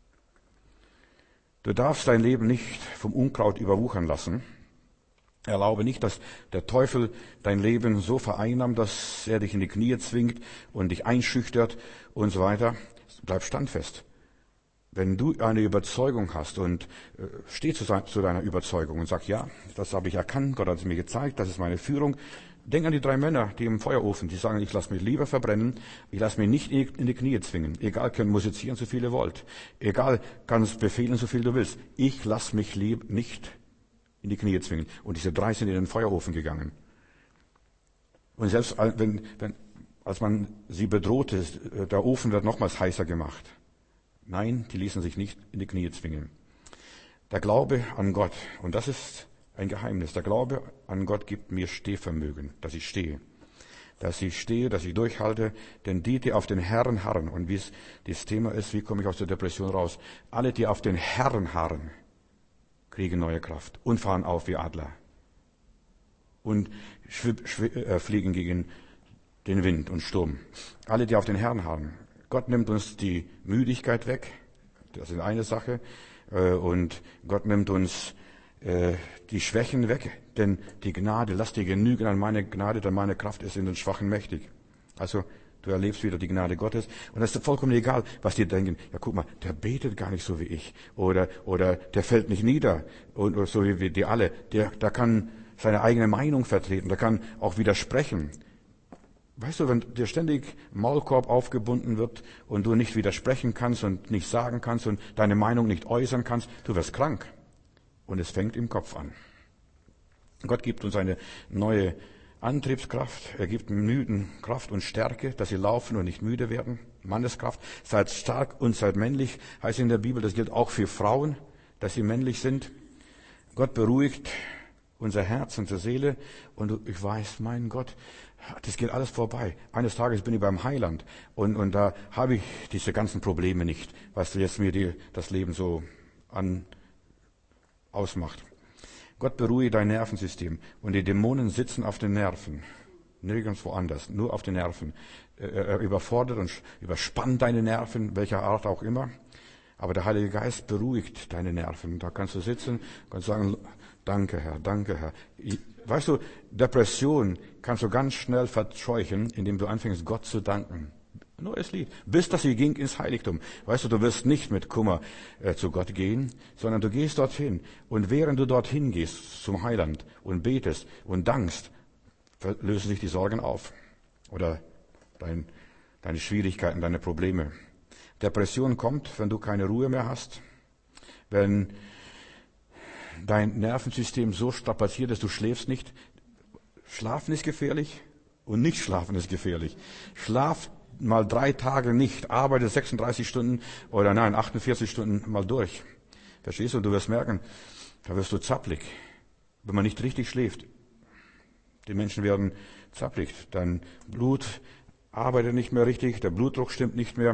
Du darfst dein Leben nicht vom Unkraut überwuchern lassen. Erlaube nicht, dass der Teufel dein Leben so vereinnahmt, dass er dich in die Knie zwingt und dich einschüchtert und so weiter. Bleib standfest. Wenn du eine Überzeugung hast und steh zu deiner Überzeugung und sag, ja, das habe ich erkannt, Gott hat es mir gezeigt, das ist meine Führung. Denk an die 3 Männer, die im Feuerofen, die sagen, ich lasse mich lieber verbrennen, ich lasse mich nicht in die Knie zwingen. Egal, können musizieren, so viel ihr wollt. Egal, kannst befehlen, so viel du willst. Ich lasse mich nicht in die Knie zwingen. Und diese 3 sind in den Feuerofen gegangen. Und selbst als man sie bedrohte, der Ofen wird nochmals heißer gemacht. Nein, die ließen sich nicht in die Knie zwingen. Der Glaube an Gott, und das ist ein Geheimnis, der Glaube an Gott gibt mir Stehvermögen, dass ich stehe. Dass ich stehe, dass ich durchhalte, denn die auf den Herrn harren, und wie es das Thema ist, wie komme ich aus der Depression raus? Alle, die auf den Herrn harren, kriegen neue Kraft und fahren auf wie Adler. Und fliegen gegen den Wind und Sturm. Alle, die auf den Herrn harren. Gott nimmt uns die Müdigkeit weg, das ist eine Sache, und Gott nimmt uns die Schwächen weg, denn die Gnade, lass dir genügen an meine Gnade, denn meine Kraft ist in den Schwachen mächtig. Also, du erlebst wieder die Gnade Gottes. Und das ist vollkommen egal, was die denken. Ja, guck mal, der betet gar nicht so wie ich. Oder der fällt nicht nieder. Oder so wie die alle. Der kann seine eigene Meinung vertreten. Der kann auch widersprechen. Weißt du, wenn dir ständig Maulkorb aufgebunden wird und du nicht widersprechen kannst und nicht sagen kannst und deine Meinung nicht äußern kannst, du wirst krank. Und es fängt im Kopf an. Gott gibt uns eine neue Antriebskraft. Er gibt Müden Kraft und Stärke, dass sie laufen und nicht müde werden. Manneskraft. Seid stark und seid männlich, heißt in der Bibel. Das gilt auch für Frauen, dass sie männlich sind. Gott beruhigt unser Herz, unsere Seele. Und ich weiß, mein Gott, das geht alles vorbei. Eines Tages bin ich beim Heiland und da habe ich diese ganzen Probleme nicht, was jetzt mir das Leben so ausmacht. Gott beruhigt dein Nervensystem und die Dämonen sitzen auf den Nerven. Nirgendwo anders, nur auf den Nerven. Er überfordert und überspannt deine Nerven, welcher Art auch immer. Aber der Heilige Geist beruhigt deine Nerven. Da kannst du sitzen, kannst sagen, danke Herr, danke Herr. Weißt du, Depression kannst du ganz schnell verscheuchen, indem du anfängst, Gott zu danken. Neues Lied. Bis dass sie ging ins Heiligtum. Weißt du, du wirst nicht mit Kummer zu Gott gehen, sondern du gehst dorthin. Und während du dorthin gehst zum Heiland und betest und dankst, lösen sich die Sorgen auf. Oder deine Schwierigkeiten, deine Probleme. Depression kommt, wenn du keine Ruhe mehr hast. Wenn dein Nervensystem so strapaziert ist, du schläfst nicht. Schlafen ist gefährlich und nicht schlafen ist gefährlich. Schlaf mal 3 Tage nicht, arbeite 36 Stunden oder 48 Stunden mal durch. Verstehst du? Und du wirst merken, da wirst du zappelig. Wenn man nicht richtig schläft. Die Menschen werden zappelig. Dein Blut arbeitet nicht mehr richtig, der Blutdruck stimmt nicht mehr.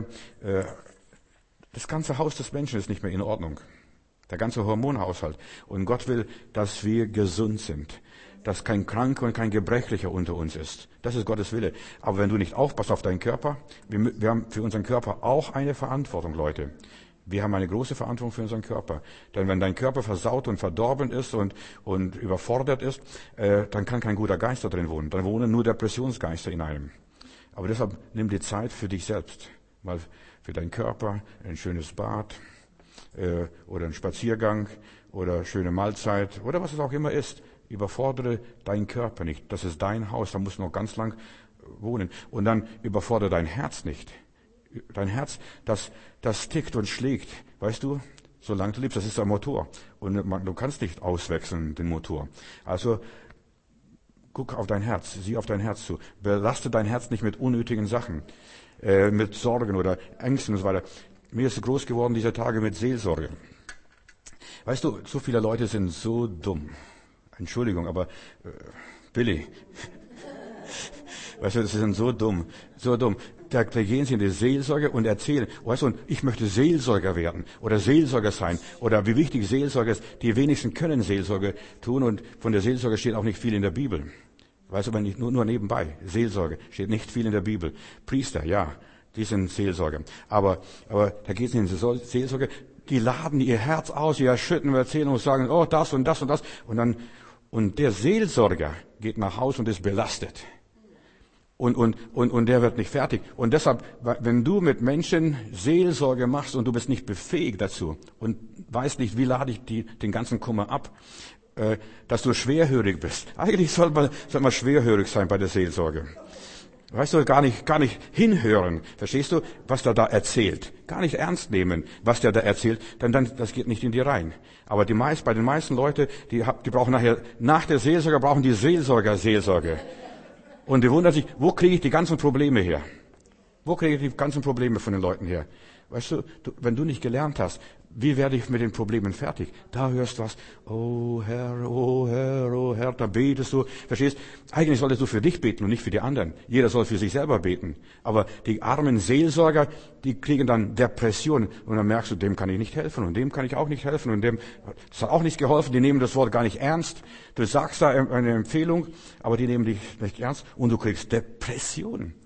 Das ganze Haus des Menschen ist nicht mehr in Ordnung. Der ganze Hormonhaushalt. Und Gott will, dass wir gesund sind. Dass kein Kranker und kein Gebrechlicher unter uns ist. Das ist Gottes Wille. Aber wenn du nicht aufpasst auf deinen Körper, wir haben für unseren Körper auch eine Verantwortung, Leute. Wir haben eine große Verantwortung für unseren Körper. Denn wenn dein Körper versaut und verdorben ist und überfordert ist, dann kann kein guter Geist da drin wohnen. Dann wohnen nur Depressionsgeister in einem. Aber deshalb nimm dir Zeit für dich selbst. Mal für deinen Körper, ein schönes Bad oder ein Spaziergang oder schöne Mahlzeit oder was es auch immer ist. Überfordere deinen Körper nicht. Das ist dein Haus, da musst du noch ganz lang wohnen. Und dann überfordere dein Herz nicht. Dein Herz, das tickt und schlägt. Weißt du, solange du lebst, das ist der Motor. Und du kannst nicht auswechseln, den Motor. Also, guck auf dein Herz, sieh auf dein Herz zu. Belaste dein Herz nicht mit unnötigen Sachen, mit Sorgen oder Ängsten und so weiter. Mir ist groß geworden diese Tage mit Seelsorge. Weißt du, so viele Leute sind so dumm. Entschuldigung, aber Billy, weißt du, sie sind so dumm, so dumm. Da gehen sie in die Seelsorge und erzählen, weißt du, ich möchte Seelsorger werden oder Seelsorger sein oder wie wichtig Seelsorge ist. Die wenigsten können Seelsorge tun und von der Seelsorge steht auch nicht viel in der Bibel. Weißt du, aber nicht, nur nebenbei. Seelsorge steht nicht viel in der Bibel. Priester, ja, die sind Seelsorger. Aber da geht es in die Seelsorge. Die laden ihr Herz aus, ihr erschüttern und erzählen und sagen, oh, das und das und das. Und der Seelsorger geht nach Hause und ist belastet. Und der wird nicht fertig. Und deshalb, wenn du mit Menschen Seelsorge machst und du bist nicht befähigt dazu und weißt nicht, wie lade ich den ganzen Kummer ab, dass du schwerhörig bist. Eigentlich soll man schwerhörig sein bei der Seelsorge. Weißt du, gar nicht hinhören. Verstehst du, was der da erzählt? Gar nicht ernst nehmen, was der da erzählt, denn dann, das geht nicht in dir rein. Aber bei den meisten Leuten, die brauchen nachher, nach der Seelsorge brauchen die Seelsorge. Und die wundern sich, wo kriege ich die ganzen Probleme her? Wo kriege ich die ganzen Probleme von den Leuten her? Weißt du, wenn du nicht gelernt hast, wie werde ich mit den Problemen fertig? Da hörst du was, oh Herr, oh Herr, oh Herr, da betest du. Verstehst? Eigentlich solltest du für dich beten und nicht für die anderen. Jeder soll für sich selber beten. Aber die armen Seelsorger, die kriegen dann Depressionen. Und dann merkst du, dem kann ich nicht helfen und dem kann ich auch nicht helfen und dem das hat auch nicht geholfen. Die nehmen das Wort gar nicht ernst. Du sagst da eine Empfehlung, aber die nehmen dich nicht ernst und du kriegst Depressionen.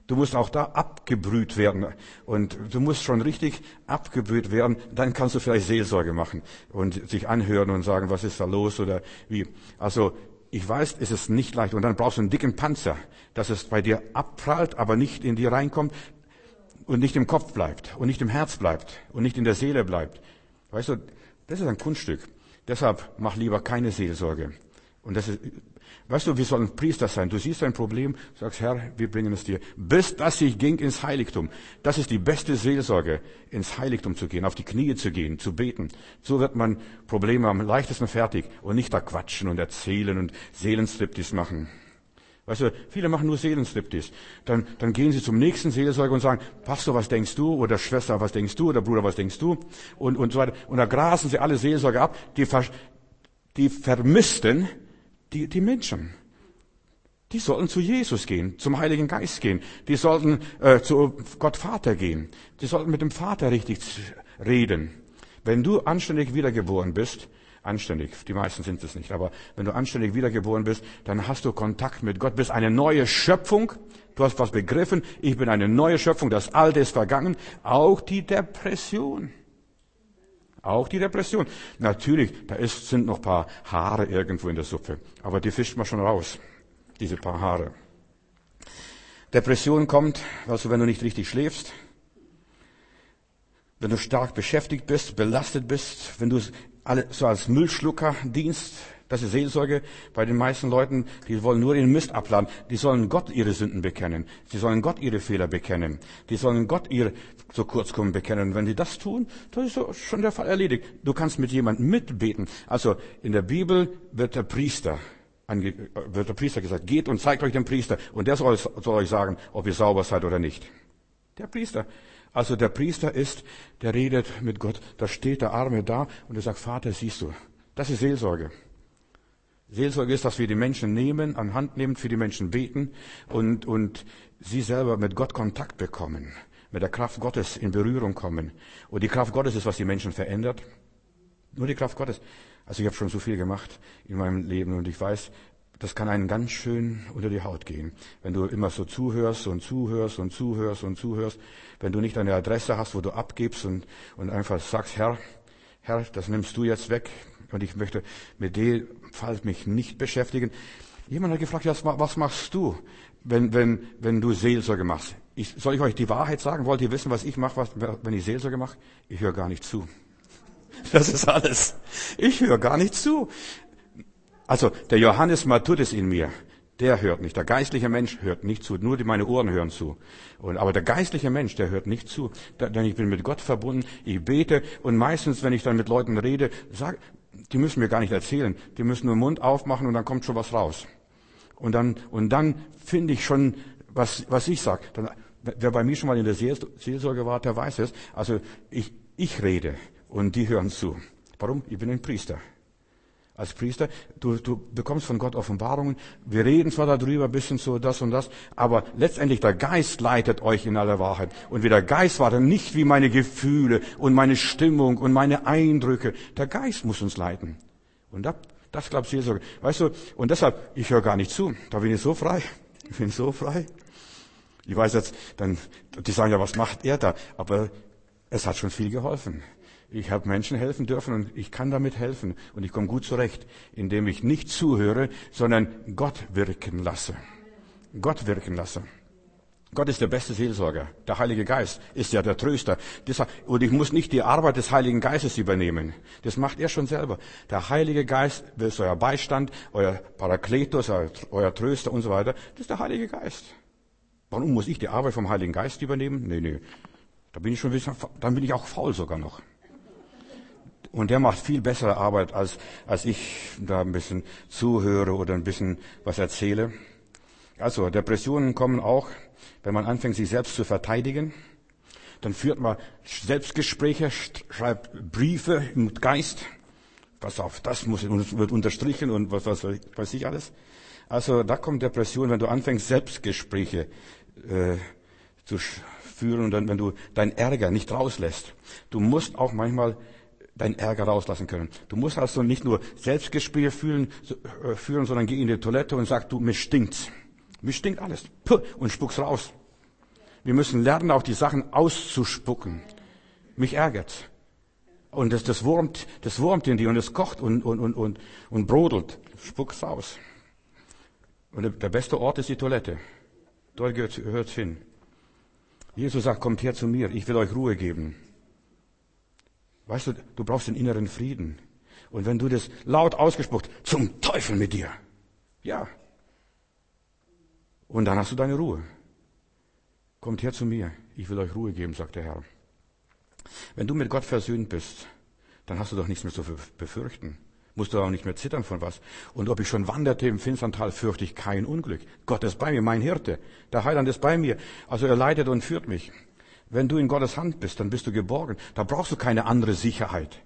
Du musst auch da abgebrüht werden. Und du musst schon richtig abgebrüht werden. Dann kannst du vielleicht Seelsorge machen und sich anhören und sagen, was ist da los oder wie. Also, ich weiß, es ist nicht leicht. Und dann brauchst du einen dicken Panzer, dass es bei dir abprallt, aber nicht in dir reinkommt und nicht im Kopf bleibt und nicht im Herz bleibt und nicht in der Seele bleibt. Weißt du, das ist ein Kunststück. Deshalb mach lieber keine Seelsorge. Und das ist, weißt du, wir sollen Priester sein. Du siehst ein Problem, sagst, Herr, wir bringen es dir. Bis dass ich ging ins Heiligtum. Das ist die beste Seelsorge, ins Heiligtum zu gehen, auf die Knie zu gehen, zu beten. So wird man Probleme am leichtesten fertig und nicht da quatschen und erzählen und Seelenstriptease machen. Weißt du, viele machen nur Seelenstriptease. Dann gehen sie zum nächsten Seelsorger und sagen, Pastor, was denkst du? Oder Schwester, was denkst du? Oder Bruder, was denkst du? Und so weiter. Und da grasen sie alle Seelsorger ab, die vermissten die Menschen. Die sollten zu Jesus gehen, zum Heiligen Geist gehen. Die sollten zu Gott Vater gehen. Die sollten mit dem Vater richtig reden. Wenn du anständig wiedergeboren bist, anständig, die meisten sind es nicht, aber wenn du anständig wiedergeboren bist, dann hast du Kontakt mit Gott, bist eine neue Schöpfung. Du hast was begriffen, ich bin eine neue Schöpfung, das Alte ist vergangen. Auch die Depression. Auch die Depression. Natürlich, sind noch ein paar Haare irgendwo in der Suppe. Aber die fischt man schon raus. Diese paar Haare. Depression kommt, also wenn du nicht richtig schläfst. Wenn du stark beschäftigt bist, belastet bist. Wenn du so als Müllschlucker dienst. Das ist Seelsorge bei den meisten Leuten, die wollen nur ihren Mist abladen. Die sollen Gott ihre Sünden bekennen. Sie sollen Gott ihre Fehler bekennen. Die sollen Gott ihre so Kurzkommen bekennen. Und wenn die das tun, dann ist so schon der Fall erledigt. Du kannst mit jemandem mitbeten. Also in der Bibel wird der Priester gesagt, geht und zeigt euch den Priester. Und der soll euch sagen, ob ihr sauber seid oder nicht. Der Priester. Also der Priester der redet mit Gott. Da steht der Arme da und er sagt, Vater, siehst du. Das ist Seelsorge. Seelsorge ist, dass wir die Menschen nehmen, an Hand nehmen, für die Menschen beten und sie selber mit Gott Kontakt bekommen, mit der Kraft Gottes in Berührung kommen. Und die Kraft Gottes ist, was die Menschen verändert. Nur die Kraft Gottes. Also ich habe schon so viel gemacht in meinem Leben und ich weiß, das kann einen ganz schön unter die Haut gehen. Wenn du immer so zuhörst und zuhörst und zuhörst und zuhörst, wenn du nicht eine Adresse hast, wo du abgibst und einfach sagst, Herr, das nimmst du jetzt weg. Und ich möchte mit dem Fall mich nicht beschäftigen. Jemand hat gefragt, was machst du, wenn du Seelsorge machst? Soll ich euch die Wahrheit sagen? Wollt ihr wissen, was ich mache, wenn ich Seelsorge mache? Ich höre gar nicht zu. Das ist alles. Ich höre gar nicht zu. Also, der Johannes Matthäus in mir, der hört nicht. Der geistliche Mensch hört nicht zu. Nur meine Ohren hören zu. Aber der geistliche Mensch, der hört nicht zu. Denn ich bin mit Gott verbunden. Ich bete. Und meistens, wenn ich dann mit Leuten rede, die müssen mir gar nicht erzählen. Die müssen nur den Mund aufmachen und dann kommt schon was raus. Und dann finde ich schon, was ich sage. Wer bei mir schon mal in der Seelsorge war, der weiß es. Also, ich rede und die hören zu. Warum? Ich bin ein Priester. Als Priester, du bekommst von Gott Offenbarungen. Wir reden zwar darüber, ein bisschen so das und das, aber letztendlich der Geist leitet euch in aller Wahrheit. Und wie der Geist war, dann nicht wie meine Gefühle und meine Stimmung und meine Eindrücke. Der Geist muss uns leiten. Und das glaubt Seelsorge. Weißt du, und deshalb, ich höre gar nicht zu. Da bin ich so frei. Ich bin so frei. Ich weiß jetzt, die sagen ja, was macht er da? Aber es hat schon viel geholfen. Ich habe Menschen helfen dürfen und ich kann damit helfen. Und ich komme gut zurecht, indem ich nicht zuhöre, sondern Gott wirken lasse. Gott wirken lasse. Gott ist der beste Seelsorger. Der Heilige Geist ist ja der Tröster. Und ich muss nicht die Arbeit des Heiligen Geistes übernehmen. Das macht er schon selber. Der Heilige Geist ist euer Beistand, euer Parakletos, euer Tröster und so weiter. Das ist der Heilige Geist. Warum muss ich die Arbeit vom Heiligen Geist übernehmen? Nee. Dann bin ich auch faul sogar noch. Und der macht viel bessere Arbeit, als ich da ein bisschen zuhöre oder ein bisschen was erzähle. Also, Depressionen kommen auch, wenn man anfängt, sich selbst zu verteidigen. Dann führt man Selbstgespräche, schreibt Briefe im Geist. Pass auf, das wird unterstrichen und was weiß ich alles. Also, da kommt Depression, wenn du anfängst, Selbstgespräche zu führen und dann, wenn du deinen Ärger nicht rauslässt. Du musst auch manchmal deinen Ärger rauslassen können. Du musst also nicht nur Selbstgespräche führen, sondern geh in die Toilette und sag, mir stinkt's. Mir stinkt alles. Puh, und spuck's raus. Wir müssen lernen, auch die Sachen auszuspucken. Mich ärgert's. Und das wurmt in dir und es kocht und brodelt. Spuck's aus. Und der beste Ort ist die Toilette. Dort hört's hin. Jesus sagt, kommt her zu mir, ich will euch Ruhe geben. Weißt du, du brauchst den inneren Frieden. Und wenn du das laut ausgespuckt, zum Teufel mit dir. Ja. Und dann hast du deine Ruhe. Kommt her zu mir, ich will euch Ruhe geben, sagt der Herr. Wenn du mit Gott versöhnt bist, dann hast du doch nichts mehr zu befürchten. Musst du auch nicht mehr zittern von was. Und ob ich schon wanderte im finstern Tal, fürchte ich kein Unglück. Gott ist bei mir, mein Hirte. Der Heiland ist bei mir. Also er leitet und führt mich. Wenn du in Gottes Hand bist, dann bist du geborgen. Da brauchst du keine andere Sicherheit.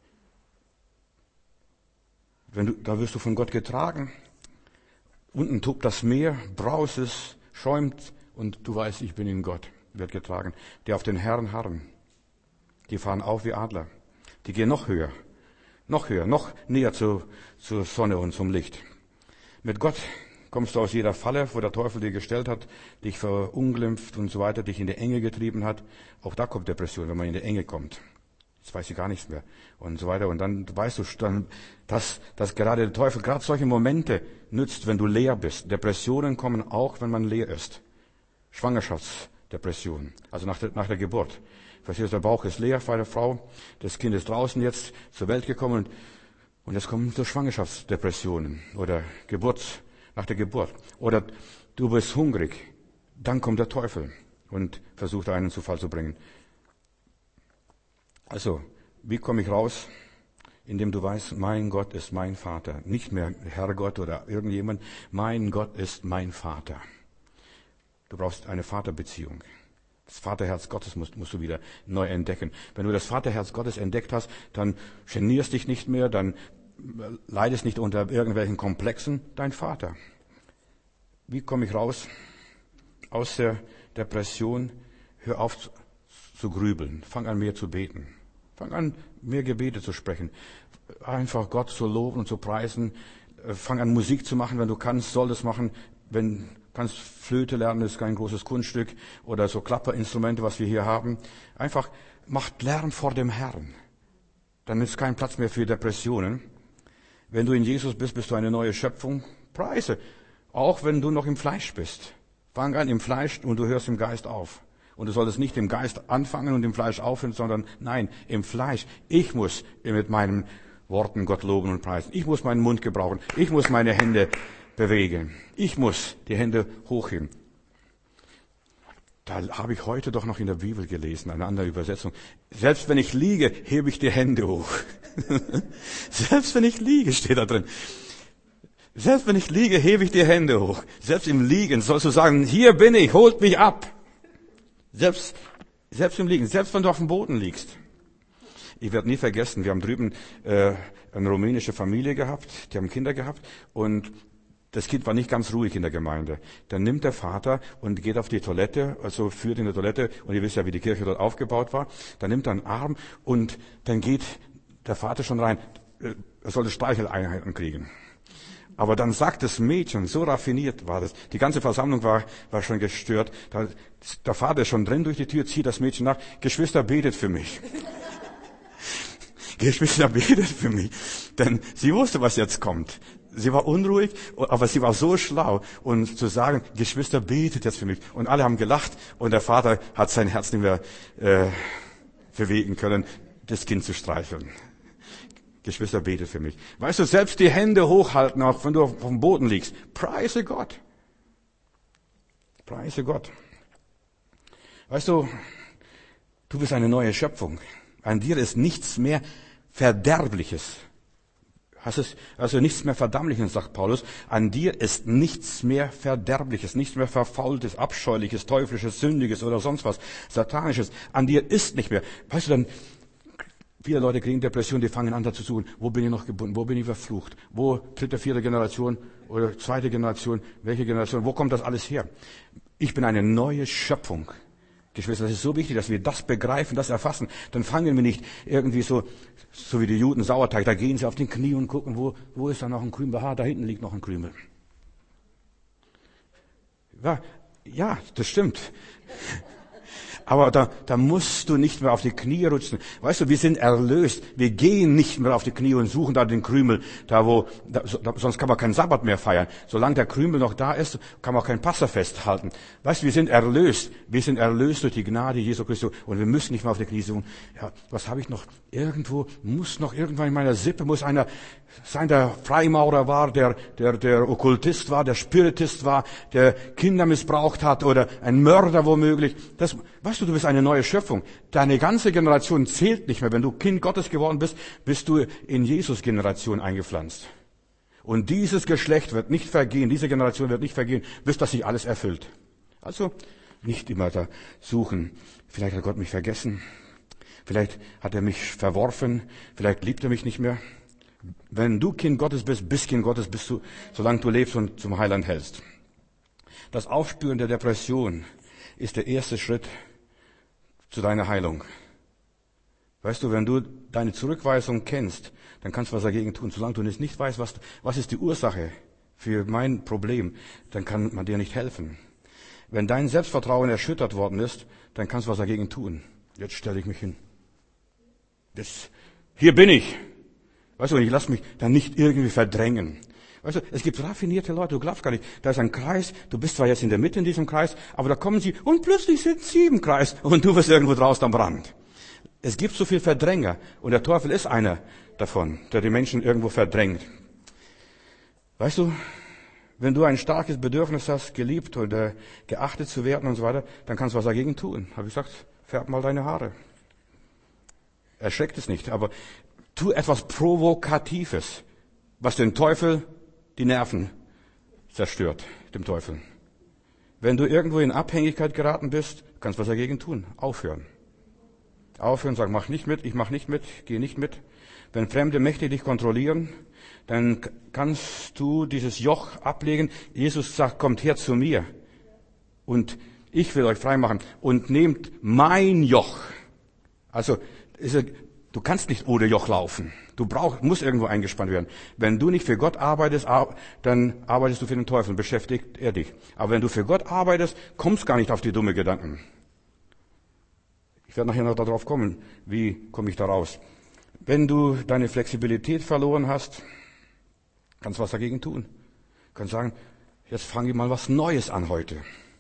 Da wirst du von Gott getragen. Unten tobt das Meer, braust es, schäumt und du weißt, ich bin in Gott, wird getragen. Die auf den Herrn harren, die fahren auf wie Adler. Die gehen noch höher, noch näher zur Sonne und zum Licht. Mit Gott kommst du aus jeder Falle, wo der Teufel dir gestellt hat, dich verunglimpft und so weiter, dich in die Enge getrieben hat. Auch da kommt Depression, wenn man in die Enge kommt. Jetzt weiß ich gar nichts mehr und so weiter. Und dann weißt du dann, dass gerade der Teufel gerade solche Momente nützt, wenn du leer bist. Depressionen kommen auch, wenn man leer ist. Schwangerschaftsdepression, also nach der Geburt. Verstehst du, der Bauch ist leer bei der Frau, das Kind ist draußen jetzt zur Welt gekommen und jetzt kommen so Schwangerschaftsdepressionen oder nach der Geburt. Oder du bist hungrig, dann kommt der Teufel und versucht einen zu Fall zu bringen. Also, wie komme ich raus? Indem du weißt, mein Gott ist mein Vater. Nicht mehr Herrgott oder irgendjemand. Mein Gott ist mein Vater. Du brauchst eine Vaterbeziehung. Das Vaterherz Gottes musst du wieder neu entdecken. Wenn du das Vaterherz Gottes entdeckt hast, dann genierst dich nicht mehr, dann leidest nicht unter irgendwelchen Komplexen. Dein Vater. Wie komme ich raus aus der Depression? Hör auf zu grübeln. Fang an, mehr zu beten. Fang an, mehr Gebete zu sprechen. Einfach Gott zu loben und zu preisen. Fang an, Musik zu machen, wenn du kannst, soll das machen. Wenn kannst Flöte lernen, das ist kein großes Kunststück. Oder so Klapperinstrumente, was wir hier haben. Einfach macht Lärm vor dem Herrn. Dann ist kein Platz mehr für Depressionen. Wenn du in Jesus bist, bist du eine neue Schöpfung. Preise. Auch wenn du noch im Fleisch bist. Fang an im Fleisch und du hörst im Geist auf. Und du solltest nicht im Geist anfangen und im Fleisch aufhören, sondern nein, im Fleisch. Ich muss mit meinen Worten Gott loben und preisen. Ich muss meinen Mund gebrauchen. Ich muss meine Hände bewegen. Ich muss die Hände hochheben. Da habe ich heute doch noch in der Bibel gelesen, eine andere Übersetzung. Selbst wenn ich liege, hebe ich die Hände hoch. Selbst wenn ich liege, steht da drin. Selbst wenn ich liege, hebe ich die Hände hoch. Selbst im Liegen sollst du sagen, hier bin ich, holt mich ab. Selbst im Liegen, selbst wenn du auf dem Boden liegst. Ich werde nie vergessen, wir haben drüben eine rumänische Familie gehabt, die haben Kinder gehabt und das Kind war nicht ganz ruhig in der Gemeinde. Dann nimmt der Vater und geht auf die Toilette, also führt in der Toilette, und ihr wisst ja, wie die Kirche dort aufgebaut war. Dann nimmt er einen Arm und dann geht der Vater schon rein. Er sollte Streicheleinheiten kriegen. Aber dann sagt das Mädchen, so raffiniert war das, die ganze Versammlung war schon gestört. Der Vater ist schon drin durch die Tür, zieht das Mädchen nach. Geschwister, betet für mich. Geschwister, betet für mich. Denn sie wusste, was jetzt kommt. Sie war unruhig, aber sie war so schlau. Und zu sagen, Geschwister, betet jetzt für mich. Und alle haben gelacht und der Vater hat sein Herz nicht mehr bewegen können, das Kind zu streicheln. Geschwister, betet für mich. Weißt du, selbst die Hände hochhalten, auch wenn du auf dem Boden liegst. Preise Gott. Preise Gott. Weißt du, du bist eine neue Schöpfung. An dir ist nichts mehr Verderbliches. Also nichts mehr Verdammliches, sagt Paulus. An dir ist nichts mehr Verderbliches, nichts mehr Verfaultes, Abscheuliches, Teuflisches, Sündiges oder sonst was, Satanisches. An dir ist nicht mehr. Weißt du, dann viele Leute kriegen Depression, die fangen an, da zu suchen. Wo bin ich noch gebunden? Wo bin ich verflucht? Wo dritte, vierte Generation oder zweite Generation? Welche Generation? Wo kommt das alles her? Ich bin eine neue Schöpfung. Geschwister, das ist so wichtig, dass wir das begreifen, das erfassen. Dann fangen wir nicht irgendwie so wie die Juden Sauerteig. Da gehen sie auf den Knie und gucken, wo ist da noch ein Krümel? Da hinten liegt noch ein Krümel. Ja, das stimmt. aber da musst du nicht mehr auf die Knie rutschen. Weißt du, wir sind erlöst. Wir gehen nicht mehr auf die Knie und suchen da den Krümel, sonst kann man keinen Sabbat mehr feiern. Solange der Krümel noch da ist, kann man auch kein Passafest halten. Weißt du, wir sind erlöst. Wir sind erlöst durch die Gnade Jesu Christi und wir müssen nicht mehr auf die Knie suchen. Ja, was habe ich noch? Muss noch irgendwann in meiner Sippe, muss einer sein, der Freimaurer war, der Okkultist war, der Spiritist war, der Kinder missbraucht hat oder ein Mörder womöglich. Weißt du, du bist eine neue Schöpfung. Deine ganze Generation zählt nicht mehr. Wenn du Kind Gottes geworden bist, bist du in Jesus Generation eingepflanzt. Und dieses Geschlecht wird nicht vergehen, diese Generation wird nicht vergehen, bis das sich alles erfüllt. Also nicht immer da suchen. Vielleicht hat Gott mich vergessen. Vielleicht hat er mich verworfen. Vielleicht liebt er mich nicht mehr. Wenn du Kind Gottes bist Kind Gottes, bist du, solange du lebst und zum Heiland hältst. Das Aufspüren der Depression ist der erste Schritt zu deiner Heilung. Weißt du, wenn du deine Zurückweisung kennst, dann kannst du was dagegen tun. Solange du nicht weißt, was ist die Ursache für mein Problem, dann kann man dir nicht helfen. Wenn dein Selbstvertrauen erschüttert worden ist, dann kannst du was dagegen tun. Jetzt stelle ich mich hin. Hier bin ich. Weißt du, ich lasse mich dann nicht irgendwie verdrängen. Weißt du, es gibt raffinierte Leute, du glaubst gar nicht. Da ist ein Kreis, du bist zwar jetzt in der Mitte in diesem Kreis, aber da kommen sie und plötzlich sind sie im Kreis und du bist irgendwo draußen am Rand. Es gibt so viel Verdränger und der Teufel ist einer davon, der die Menschen irgendwo verdrängt. Weißt du, wenn du ein starkes Bedürfnis hast, geliebt oder geachtet zu werden und so weiter, dann kannst du was dagegen tun. Habe ich gesagt, färb mal deine Haare. Erschreckt es nicht, aber tu etwas Provokatives, was den Teufel die Nerven zerstört, dem Teufel. Wenn du irgendwo in Abhängigkeit geraten bist, kannst du was dagegen tun. Aufhören. Aufhören, sag, mach nicht mit, ich mach nicht mit, geh nicht mit. Wenn fremde Mächte dich kontrollieren, dann kannst du dieses Joch ablegen. Jesus sagt, kommt her zu mir und ich will euch frei machen und nehmt mein Joch. Also, du kannst nicht ohne Joch laufen. Musst irgendwo eingespannt werden. Wenn du nicht für Gott arbeitest, dann arbeitest du für den Teufel, beschäftigt er dich. Aber wenn du für Gott arbeitest, kommst gar nicht auf die dumme Gedanken. Ich werde nachher noch darauf kommen, wie komme ich da raus. Wenn du deine Flexibilität verloren hast, kannst du was dagegen tun. Du kannst sagen, jetzt fange ich mal was Neues an heute.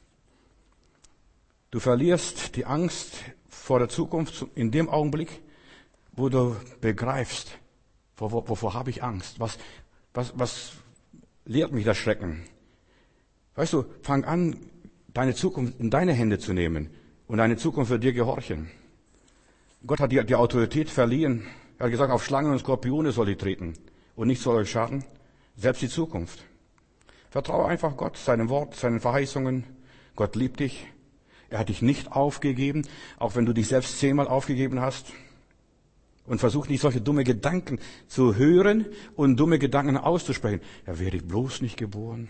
Du verlierst die Angst vor der Zukunft in dem Augenblick, wo du begreifst, wovor habe ich Angst? Was lehrt mich das Schrecken? Weißt du, fang an, deine Zukunft in deine Hände zu nehmen und deine Zukunft wird dir gehorchen. Gott hat dir die Autorität verliehen. Er hat gesagt, auf Schlangen und Skorpione soll ich treten und nichts soll euch schaden, selbst die Zukunft. Vertraue einfach Gott, seinem Wort, seinen Verheißungen. Gott liebt dich. Er hat dich nicht aufgegeben, auch wenn du dich selbst 10-mal aufgegeben hast. Und versuch nicht solche dumme Gedanken zu hören und dumme Gedanken auszusprechen. Ja, wäre ich bloß nicht geboren?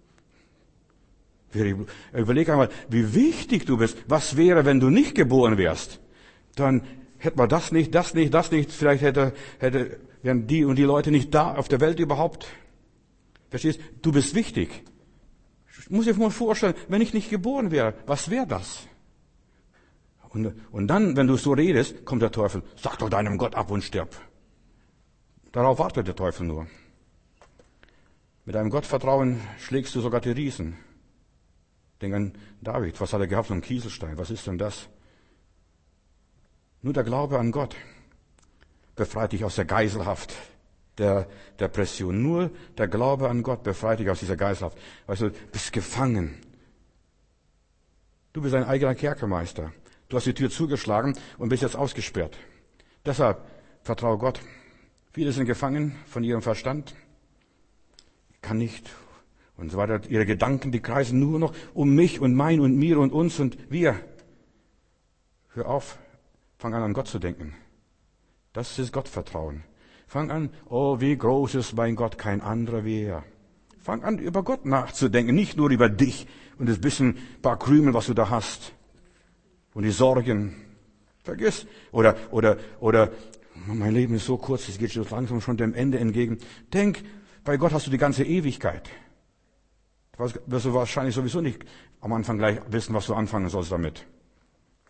Überleg einmal, wie wichtig du bist. Was wäre, wenn du nicht geboren wärst? Dann hätte man das nicht. Vielleicht wären die und die Leute nicht da auf der Welt überhaupt. Verstehst? Du bist wichtig. Ich muss dir mal vorstellen, wenn ich nicht geboren wäre, was wäre das? Und dann, wenn du so redest, kommt der Teufel. Sag doch deinem Gott ab und stirb. Darauf wartet der Teufel nur. Mit deinem Gottvertrauen schlägst du sogar die Riesen. Denk an David. Was hat er gehabt? So einen Kieselstein. Was ist denn das? Nur der Glaube an Gott befreit dich aus der Geiselhaft der Depression. Nur der Glaube an Gott befreit dich aus dieser Geiselhaft. Weißt du, bist gefangen. Du bist ein eigener Kerkermeister. Du hast die Tür zugeschlagen und bist jetzt ausgesperrt. Deshalb vertraue Gott. Viele sind gefangen von ihrem Verstand. Ich kann nicht und so weiter. Ihre Gedanken, die kreisen nur noch um mich und mein und mir und uns und wir. Hör auf, fang an Gott zu denken. Das ist Gottvertrauen. Fang an, oh, wie groß ist mein Gott, kein anderer wie er. Fang an, über Gott nachzudenken, nicht nur über dich und das paar Krümel, was du da hast. Und die Sorgen. Vergiss. Oder, mein Leben ist so kurz, es geht langsam schon dem Ende entgegen. Denk, bei Gott hast du die ganze Ewigkeit. Du wirst du wahrscheinlich sowieso nicht am Anfang gleich wissen, was du anfangen sollst damit.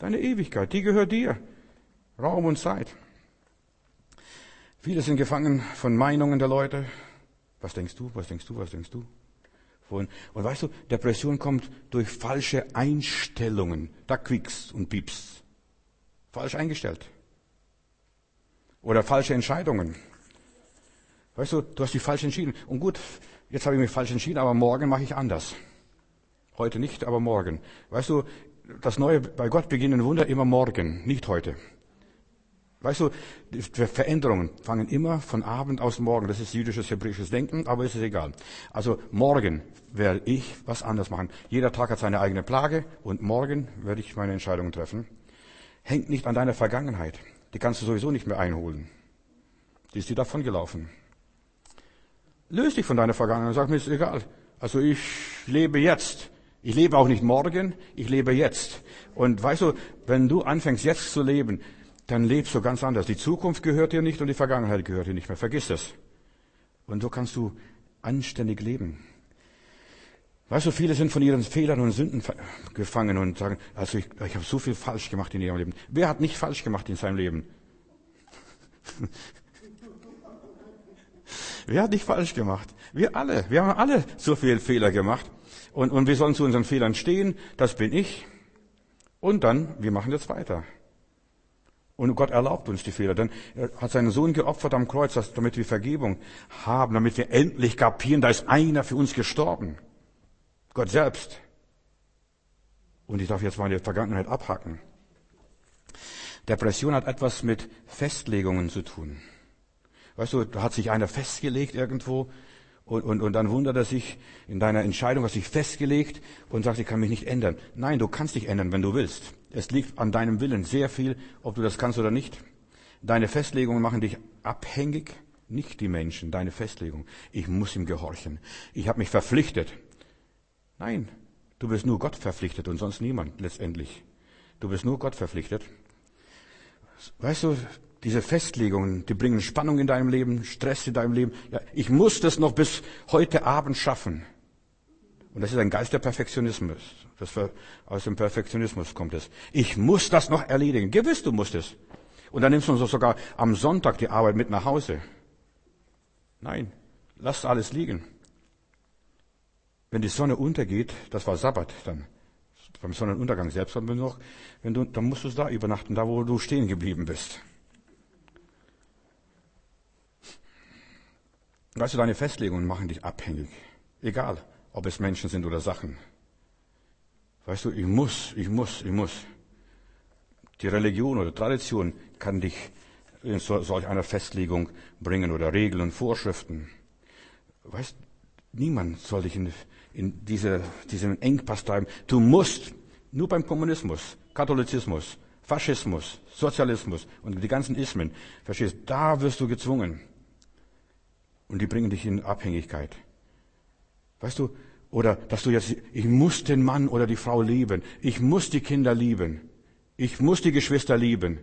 Deine Ewigkeit, die gehört dir. Raum und Zeit. Viele sind gefangen von Meinungen der Leute. Was denkst du, was denkst du, was denkst du? Und weißt du, Depression kommt durch falsche Einstellungen. Da quiekst und piepst. Falsch eingestellt. Oder falsche Entscheidungen. Weißt du, du hast dich falsch entschieden. Und gut, jetzt habe ich mich falsch entschieden, aber morgen mache ich anders. Heute nicht, aber morgen. Weißt du, das Neue bei Gott beginnen Wunder immer morgen, nicht heute. Weißt du, die Veränderungen fangen immer von Abend aus morgen. Das ist jüdisches, hebräisches Denken, aber es ist egal. Also morgen werde ich was anderes machen. Jeder Tag hat seine eigene Plage und morgen werde ich meine Entscheidungen treffen. Hängt nicht an deiner Vergangenheit. Die kannst du sowieso nicht mehr einholen. Die ist dir davongelaufen. Löse dich von deiner Vergangenheit. Sag mir, ist egal. Also ich lebe jetzt. Ich lebe auch nicht morgen. Ich lebe jetzt. Und weißt du, wenn du anfängst jetzt zu leben, dann lebst du ganz anders. Die Zukunft gehört dir nicht und die Vergangenheit gehört dir nicht mehr. Vergiss das. Und so kannst du anständig leben. Weißt du, viele sind von ihren Fehlern und Sünden gefangen und sagen, also ich habe so viel falsch gemacht in ihrem Leben. Wer hat nicht falsch gemacht in seinem Leben? Wer hat nicht falsch gemacht? Wir alle. Wir haben alle so viele Fehler gemacht. Und wir sollen zu unseren Fehlern stehen. Das bin ich. Und dann, wir machen jetzt weiter. Und Gott erlaubt uns die Fehler. Denn er hat seinen Sohn geopfert am Kreuz, damit wir Vergebung haben, damit wir endlich kapieren, da ist einer für uns gestorben. Gott selbst. Und ich darf jetzt meine Vergangenheit abhaken. Depression hat etwas mit Festlegungen zu tun. Weißt du, da hat sich einer festgelegt irgendwo und dann wundert er sich, in deiner Entscheidung hast du dich festgelegt und sagt, ich kann mich nicht ändern. Nein, du kannst dich ändern, wenn du willst. Es liegt an deinem Willen sehr viel, ob du das kannst oder nicht. Deine Festlegungen machen dich abhängig, nicht die Menschen, deine Festlegung. Ich muss ihm gehorchen. Ich habe mich verpflichtet. Nein, du bist nur Gott verpflichtet und sonst niemand letztendlich. Du bist nur Gott verpflichtet. Weißt du, diese Festlegungen, die bringen Spannung in deinem Leben, Stress in deinem Leben. Ja, ich muss das noch bis heute Abend schaffen. Und das ist ein Geist der Perfektionismus. Aus dem Perfektionismus kommt es. Ich muss das noch erledigen. Gewiss, du musst es. Und dann nimmst du sogar am Sonntag die Arbeit mit nach Hause. Nein, lass alles liegen. Wenn die Sonne untergeht, das war Sabbat dann. Beim Sonnenuntergang selbst, dann musst du da übernachten, da wo du stehen geblieben bist. Weißt du, deine Festlegungen machen dich abhängig. Egal, ob es Menschen sind oder Sachen. Weißt du, ich muss. Die Religion oder Tradition kann dich in solch einer Festlegung bringen oder Regeln und Vorschriften. Weißt, niemand soll dich in diesem Engpass treiben. Du musst, nur beim Kommunismus, Katholizismus, Faschismus, Sozialismus und die ganzen Ismen, verstehst, da wirst du gezwungen. Und die bringen dich in Abhängigkeit. Weißt du, oder dass du jetzt, ich muss den Mann oder die Frau lieben. Ich muss die Kinder lieben. Ich muss die Geschwister lieben.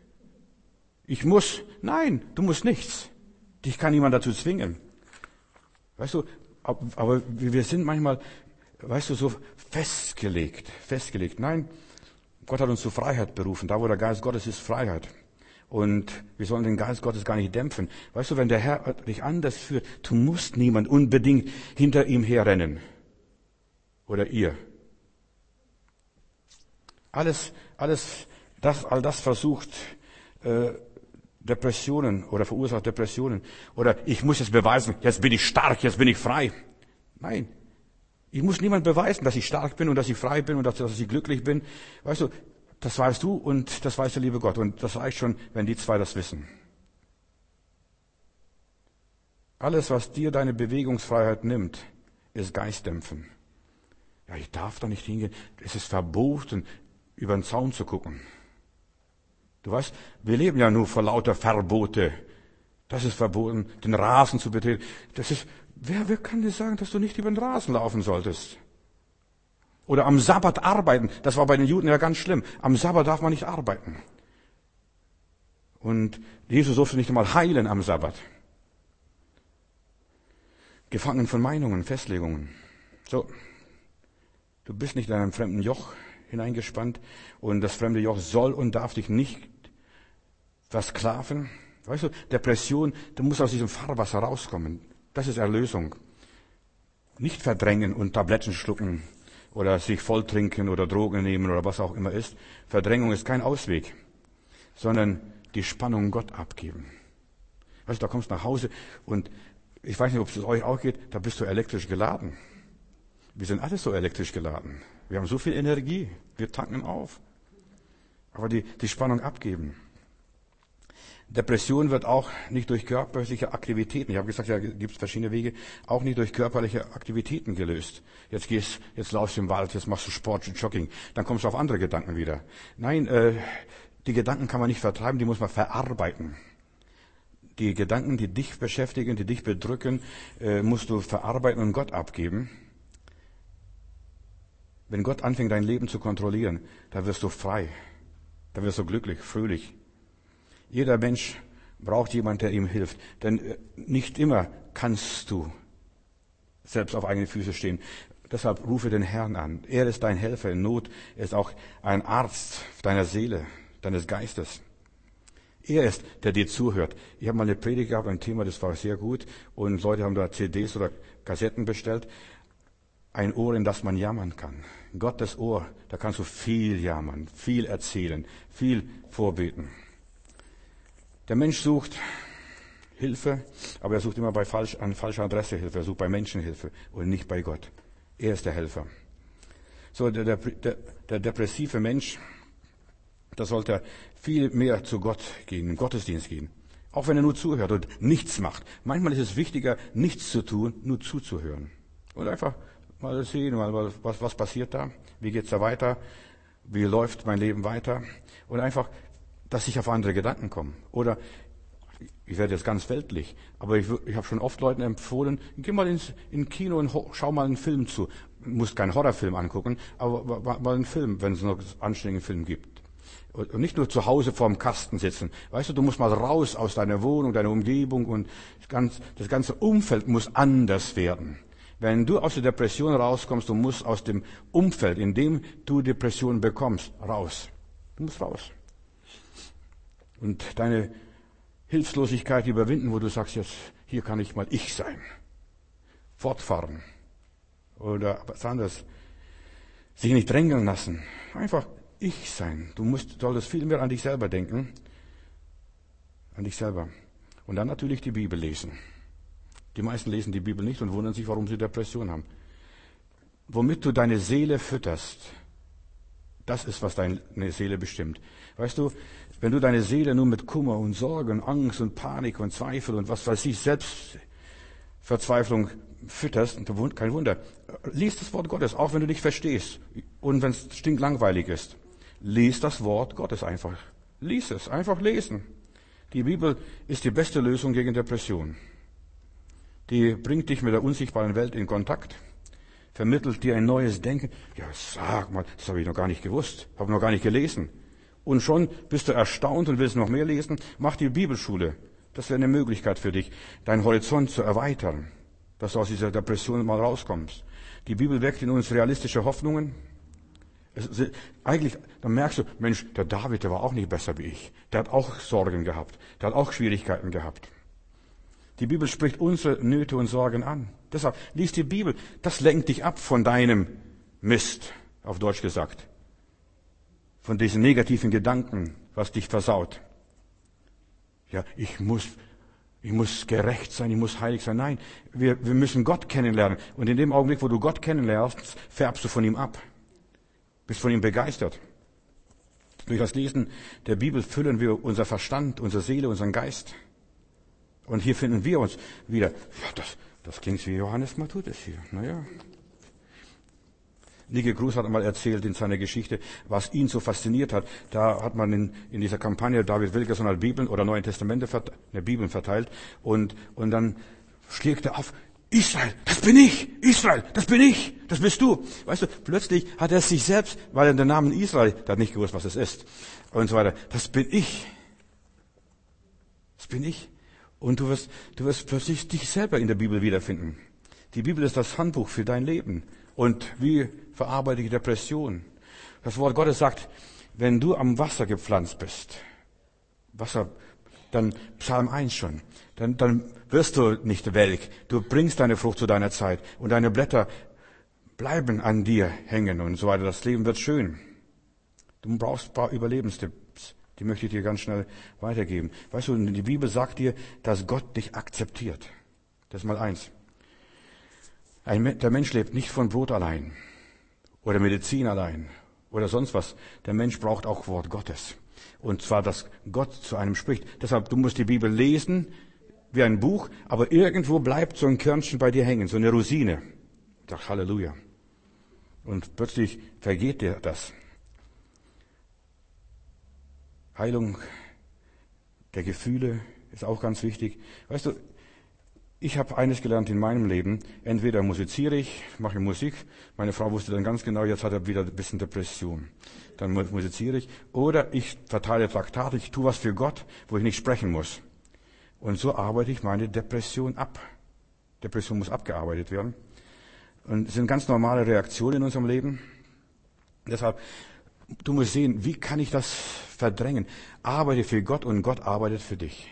Nein, du musst nichts. Dich kann niemand dazu zwingen. Weißt du, aber wir sind manchmal, weißt du, so festgelegt. Nein, Gott hat uns zur Freiheit berufen. Da, wo der Geist Gottes ist, Freiheit. Und wir sollen den Geist Gottes gar nicht dämpfen. Weißt du, wenn der Herr dich anders führt, du musst niemand unbedingt hinter ihm herrennen. Oder ihr. All das versucht Depressionen oder verursacht Depressionen. Oder ich muss jetzt beweisen, jetzt bin ich stark, jetzt bin ich frei. Nein. Ich muss niemand beweisen, dass ich stark bin und dass ich frei bin und dass ich glücklich bin. Weißt du, das weißt du und das weiß der liebe Gott. Und das reicht schon, wenn die zwei das wissen. Alles, was dir deine Bewegungsfreiheit nimmt, ist Geistdämpfen. Ja, ich darf da nicht hingehen. Es ist verboten, über den Zaun zu gucken. Du weißt, wir leben ja nur vor lauter Verbote. Das ist verboten, den Rasen zu betreten. Wer kann dir sagen, dass du nicht über den Rasen laufen solltest? Oder am Sabbat arbeiten. Das war bei den Juden ja ganz schlimm. Am Sabbat darf man nicht arbeiten. Und Jesus durfte nicht einmal heilen am Sabbat. Gefangen von Meinungen, Festlegungen. So, du bist nicht in einem fremden Joch hineingespannt und das fremde Joch soll und darf dich nicht versklaven. Weißt du, Depression, du musst aus diesem Fahrwasser rauskommen. Das ist Erlösung. Nicht verdrängen und Tabletten schlucken oder sich volltrinken oder Drogen nehmen oder was auch immer ist. Verdrängung ist kein Ausweg, sondern die Spannung Gott abgeben. Weißt du, da kommst du nach Hause und ich weiß nicht, ob es euch auch geht, da bist du elektrisch geladen. Wir sind alle so elektrisch geladen. Wir haben so viel Energie. Wir tanken auf. Aber die Spannung abgeben. Depression wird auch nicht durch körperliche Aktivitäten, ich habe gesagt, ja, gibt es verschiedene Wege, auch nicht durch körperliche Aktivitäten gelöst. Jetzt laufst du im Wald, jetzt machst du Sport, Jogging, dann kommst du auf andere Gedanken wieder. Nein, die Gedanken kann man nicht vertreiben, die muss man verarbeiten. Die Gedanken, die dich beschäftigen, die dich bedrücken, musst du verarbeiten und Gott abgeben. Wenn Gott anfängt, dein Leben zu kontrollieren, dann wirst du frei, dann wirst du glücklich, fröhlich. Jeder Mensch braucht jemanden, der ihm hilft. Denn nicht immer kannst du selbst auf eigene Füße stehen. Deshalb rufe den Herrn an. Er ist dein Helfer in Not. Er ist auch ein Arzt deiner Seele, deines Geistes. Er ist, der dir zuhört. Ich habe mal eine Predigt gehabt, ein Thema, das war sehr gut. Und Leute haben da CDs oder Kassetten bestellt. Ein Ohr, in das man jammern kann. Gottes Ohr, da kannst du viel jammern, viel erzählen, viel vorbeten. Der Mensch sucht Hilfe, aber er sucht immer an falscher Adresse Hilfe. Er sucht bei Menschen Hilfe und nicht bei Gott. Er ist der Helfer. So, der depressive Mensch, da sollte viel mehr zu Gott gehen, in den Gottesdienst gehen. Auch wenn er nur zuhört und nichts macht. Manchmal ist es wichtiger, nichts zu tun, nur zuzuhören. Und einfach mal sehen, was passiert da? Wie geht's da weiter? Wie läuft mein Leben weiter? Und einfach, dass ich auf andere Gedanken komme. Oder, ich werde jetzt ganz weltlich, aber ich habe schon oft Leuten empfohlen, geh mal ins Kino und schau mal einen Film zu. Du musst keinen Horrorfilm angucken, aber mal einen Film, wenn es noch einen anständigen Film gibt. Und nicht nur zu Hause vorm Kasten sitzen. Weißt du musst mal raus aus deiner Wohnung, deiner Umgebung und das ganze Umfeld muss anders werden. Wenn du aus der Depression rauskommst, du musst aus dem Umfeld, in dem du Depression bekommst, raus. Du musst raus. Und deine Hilflosigkeit überwinden, wo du sagst, jetzt, hier kann ich mal ich sein. Fortfahren. Oder was anderes. Sich nicht drängeln lassen. Einfach ich sein. Du solltest viel mehr an dich selber denken. An dich selber. Und dann natürlich die Bibel lesen. Die meisten lesen die Bibel nicht und wundern sich, warum sie Depression haben. Womit du deine Seele fütterst, das ist, was deine Seele bestimmt. Weißt du, wenn du deine Seele nur mit Kummer und Sorgen, Angst und Panik und Zweifel und was weiß ich, Selbstverzweiflung fütterst, kein Wunder. Lies das Wort Gottes, auch wenn du nicht verstehst und wenn es stinklangweilig ist. Lies das Wort Gottes einfach. Lies es, einfach lesen. Die Bibel ist die beste Lösung gegen Depression. Die bringt dich mit der unsichtbaren Welt in Kontakt, vermittelt dir ein neues Denken. Ja, sag mal, das habe ich noch gar nicht gewusst, habe noch gar nicht gelesen. Und schon bist du erstaunt und willst noch mehr lesen. Mach die Bibelschule. Das wäre eine Möglichkeit für dich, deinen Horizont zu erweitern, dass du aus dieser Depression mal rauskommst. Die Bibel weckt in uns realistische Hoffnungen. Eigentlich, dann merkst du, Mensch, der David, der war auch nicht besser wie ich. Der hat auch Sorgen gehabt. Der hat auch Schwierigkeiten gehabt. Die Bibel spricht unsere Nöte und Sorgen an. Deshalb, lies die Bibel. Das lenkt dich ab von deinem Mist, auf Deutsch gesagt. Von diesen negativen Gedanken, was dich versaut. Ja, ich muss gerecht sein, ich muss heilig sein. Nein, wir müssen Gott kennenlernen. Und in dem Augenblick, wo du Gott kennenlernst, färbst du von ihm ab. Bist von ihm begeistert. Durch das Lesen der Bibel füllen wir unser Verstand, unsere Seele, unseren Geist. Und hier finden wir uns wieder. Ja, das klingt wie Johannes Matthäus hier. Naja. Nigel Cruz hat einmal erzählt in seiner Geschichte, was ihn so fasziniert hat. Da hat man in dieser Kampagne David Wilkerson hat Bibeln oder Neuen Testamente Bibeln verteilt und dann schlägt er auf, Israel, das bin ich! Israel, das bin ich! Das bist du! Weißt du, plötzlich hat er sich selbst, weil er den Namen Israel, der hat nicht gewusst, was es ist, und so weiter. Das bin ich! Das bin ich! Und du wirst plötzlich dich selber in der Bibel wiederfinden. Die Bibel ist das Handbuch für dein Leben. Und wie verarbeite ich Depression? Das Wort Gottes sagt, wenn du am Wasser gepflanzt bist, dann Psalm 1 schon, dann wirst du nicht welk. Du bringst deine Frucht zu deiner Zeit und deine Blätter bleiben an dir hängen und so weiter. Das Leben wird schön. Du brauchst ein paar Überlebenstipps. Die möchte ich dir ganz schnell weitergeben. Weißt du, die Bibel sagt dir, dass Gott dich akzeptiert. Das ist mal eins. Der Mensch lebt nicht von Brot allein oder Medizin allein oder sonst was. Der Mensch braucht auch Wort Gottes. Und zwar, dass Gott zu einem spricht. Deshalb, du musst die Bibel lesen wie ein Buch, aber irgendwo bleibt so ein Körnchen bei dir hängen, so eine Rosine. Ich sag Halleluja. Und plötzlich vergeht dir das. Heilung der Gefühle ist auch ganz wichtig. Weißt du, ich habe eines gelernt in meinem Leben. Entweder musiziere ich, mache Musik. Meine Frau wusste dann ganz genau, jetzt hat er wieder ein bisschen Depression. Dann musiziere ich. Oder ich verteile Traktate, ich tue was für Gott, wo ich nicht sprechen muss. Und so arbeite ich meine Depression ab. Depression muss abgearbeitet werden. Und es sind ganz normale Reaktionen in unserem Leben. Deshalb, du musst sehen, wie kann ich das verdrängen? Arbeite für Gott und Gott arbeitet für dich.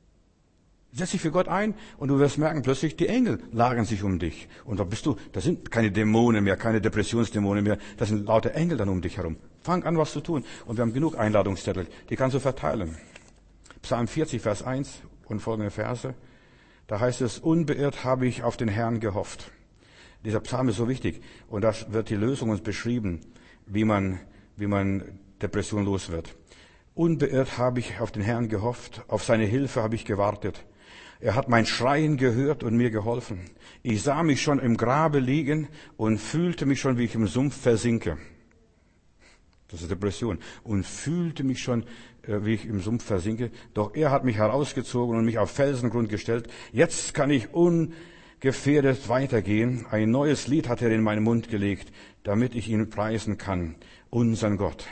Setz dich für Gott ein und du wirst merken, plötzlich die Engel lagern sich um dich. Und da bist du, das sind keine Dämonen mehr, keine Depressionsdämonen mehr, das sind lauter Engel dann um dich herum. Fang an, was zu tun. Und wir haben genug Einladungszettel, die kannst du verteilen. Psalm 40, Vers 1 und folgende Verse. Da heißt es, unbeirrt habe ich auf den Herrn gehofft. Dieser Psalm ist so wichtig. Und da wird die Lösung uns beschrieben, wie man Depression los wird. Unbeirrt habe ich auf den Herrn gehofft, auf seine Hilfe habe ich gewartet. Er hat mein Schreien gehört und mir geholfen. Ich sah mich schon im Grabe liegen und fühlte mich schon, wie ich im Sumpf versinke. Das ist Depression. Und fühlte mich schon, wie ich im Sumpf versinke. Doch er hat mich herausgezogen und mich auf Felsengrund gestellt. Jetzt kann ich ungefährdet weitergehen. Ein neues Lied hat er in meinen Mund gelegt, damit ich ihn preisen kann. Unseren Gott.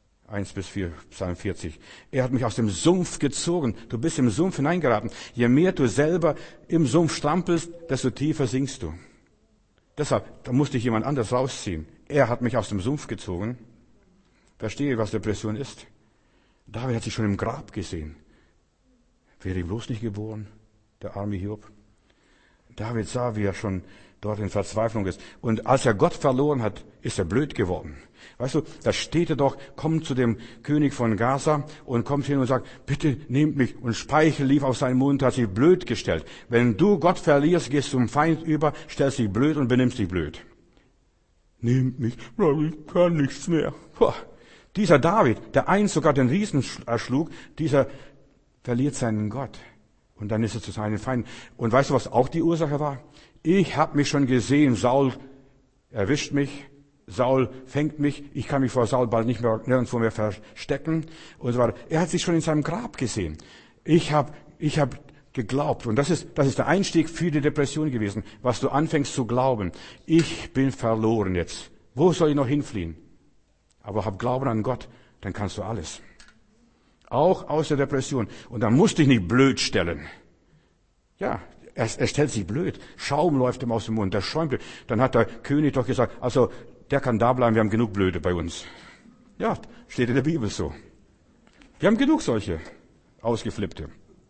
1-4, Psalm 40. Er hat mich aus dem Sumpf gezogen. Du bist im Sumpf hineingeraten. Je mehr du selber im Sumpf strampelst, desto tiefer sinkst du. Deshalb, da musste ich jemand anders rausziehen. Er hat mich aus dem Sumpf gezogen. Verstehe, was Depression ist? David hat sich schon im Grab gesehen. Wäre ich bloß nicht geboren, der arme Hiob? David sah, wie er schon dort in Verzweiflung ist. Und als er Gott verloren hat, ist er blöd geworden. Weißt du, da steht er doch, kommt zu dem König von Gaza und kommt hin und sagt, bitte nehmt mich. Und Speichel lief auf seinen Mund, hat sich blöd gestellt. Wenn du Gott verlierst, gehst zum Feind über, stellst dich blöd und benimmst dich blöd. Nehmt mich, ich kann nichts mehr. Boah. Dieser David, der einst sogar den Riesen erschlug, dieser verliert seinen Gott. Und dann ist er zu seinen Feinden. Und weißt du, was auch die Ursache war? Ich habe mich schon gesehen, Saul erwischt mich, Saul fängt mich, ich kann mich vor Saul bald nicht mehr nirgendwo mehr verstecken und so weiter. Er hat sich schon in seinem Grab gesehen. Ich hab geglaubt und das ist der Einstieg für die Depression gewesen, was du anfängst zu glauben. Ich bin verloren jetzt. Wo soll ich noch hinfliehen? Aber hab Glauben an Gott, dann kannst du alles. Auch aus der Depression. Und dann musst du dich nicht blöd stellen. Ja, er stellt sich blöd. Schaum läuft ihm aus dem Mund, der schäumt. Dann hat der König doch gesagt, also der kann da bleiben, wir haben genug Blöde bei uns. Ja, steht in der Bibel so. Wir haben genug solche Ausgeflippte.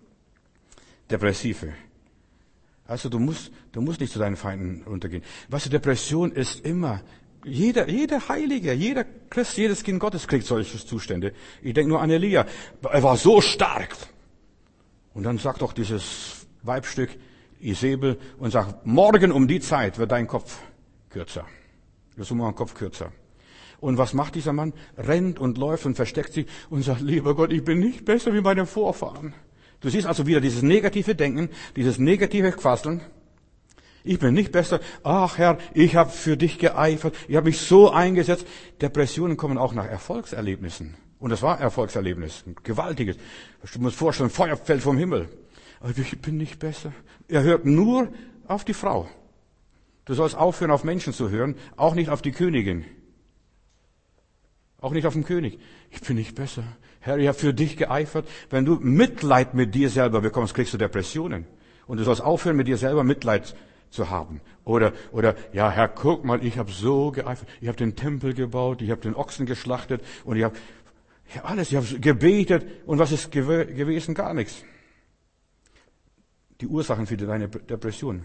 Depressive. Also du musst nicht zu deinen Feinden runtergehen. Was die Depression ist immer, jeder Heilige, jeder Christ, jedes Kind Gottes kriegt solche Zustände. Ich denke nur an Elia. Er war so stark. Und dann sagt doch dieses Weibstück Isabel und sagt, morgen um die Zeit wird dein Kopf kürzer. Das ist ein Kopf kürzer. Und was macht dieser Mann? Rennt und läuft und versteckt sich und sagt, lieber Gott, ich bin nicht besser wie meine Vorfahren. Du siehst also wieder dieses negative Denken, dieses negative Quasseln. Ich bin nicht besser. Ach Herr, ich habe für dich geeifert. Ich habe mich so eingesetzt. Depressionen kommen auch nach Erfolgserlebnissen. Und das war Erfolgserlebnis. Ein gewaltiges. Du musst dir vorstellen, Feuer fällt vom Himmel. Aber ich bin nicht besser. Er hört nur auf die Frau. Du sollst aufhören, auf Menschen zu hören. Auch nicht auf die Königin. Auch nicht auf den König. Ich bin nicht besser. Herr, ich habe für dich geeifert. Wenn du Mitleid mit dir selber bekommst, kriegst du Depressionen. Und du sollst aufhören, mit dir selber Mitleid zu haben. Oder, ja, Herr, guck mal, ich habe so geeifert. Ich habe den Tempel gebaut, ich habe den Ochsen geschlachtet und ich habe alles, ich habe gebetet. Und was ist gewesen? Gar nichts. Die Ursachen für deine Depression.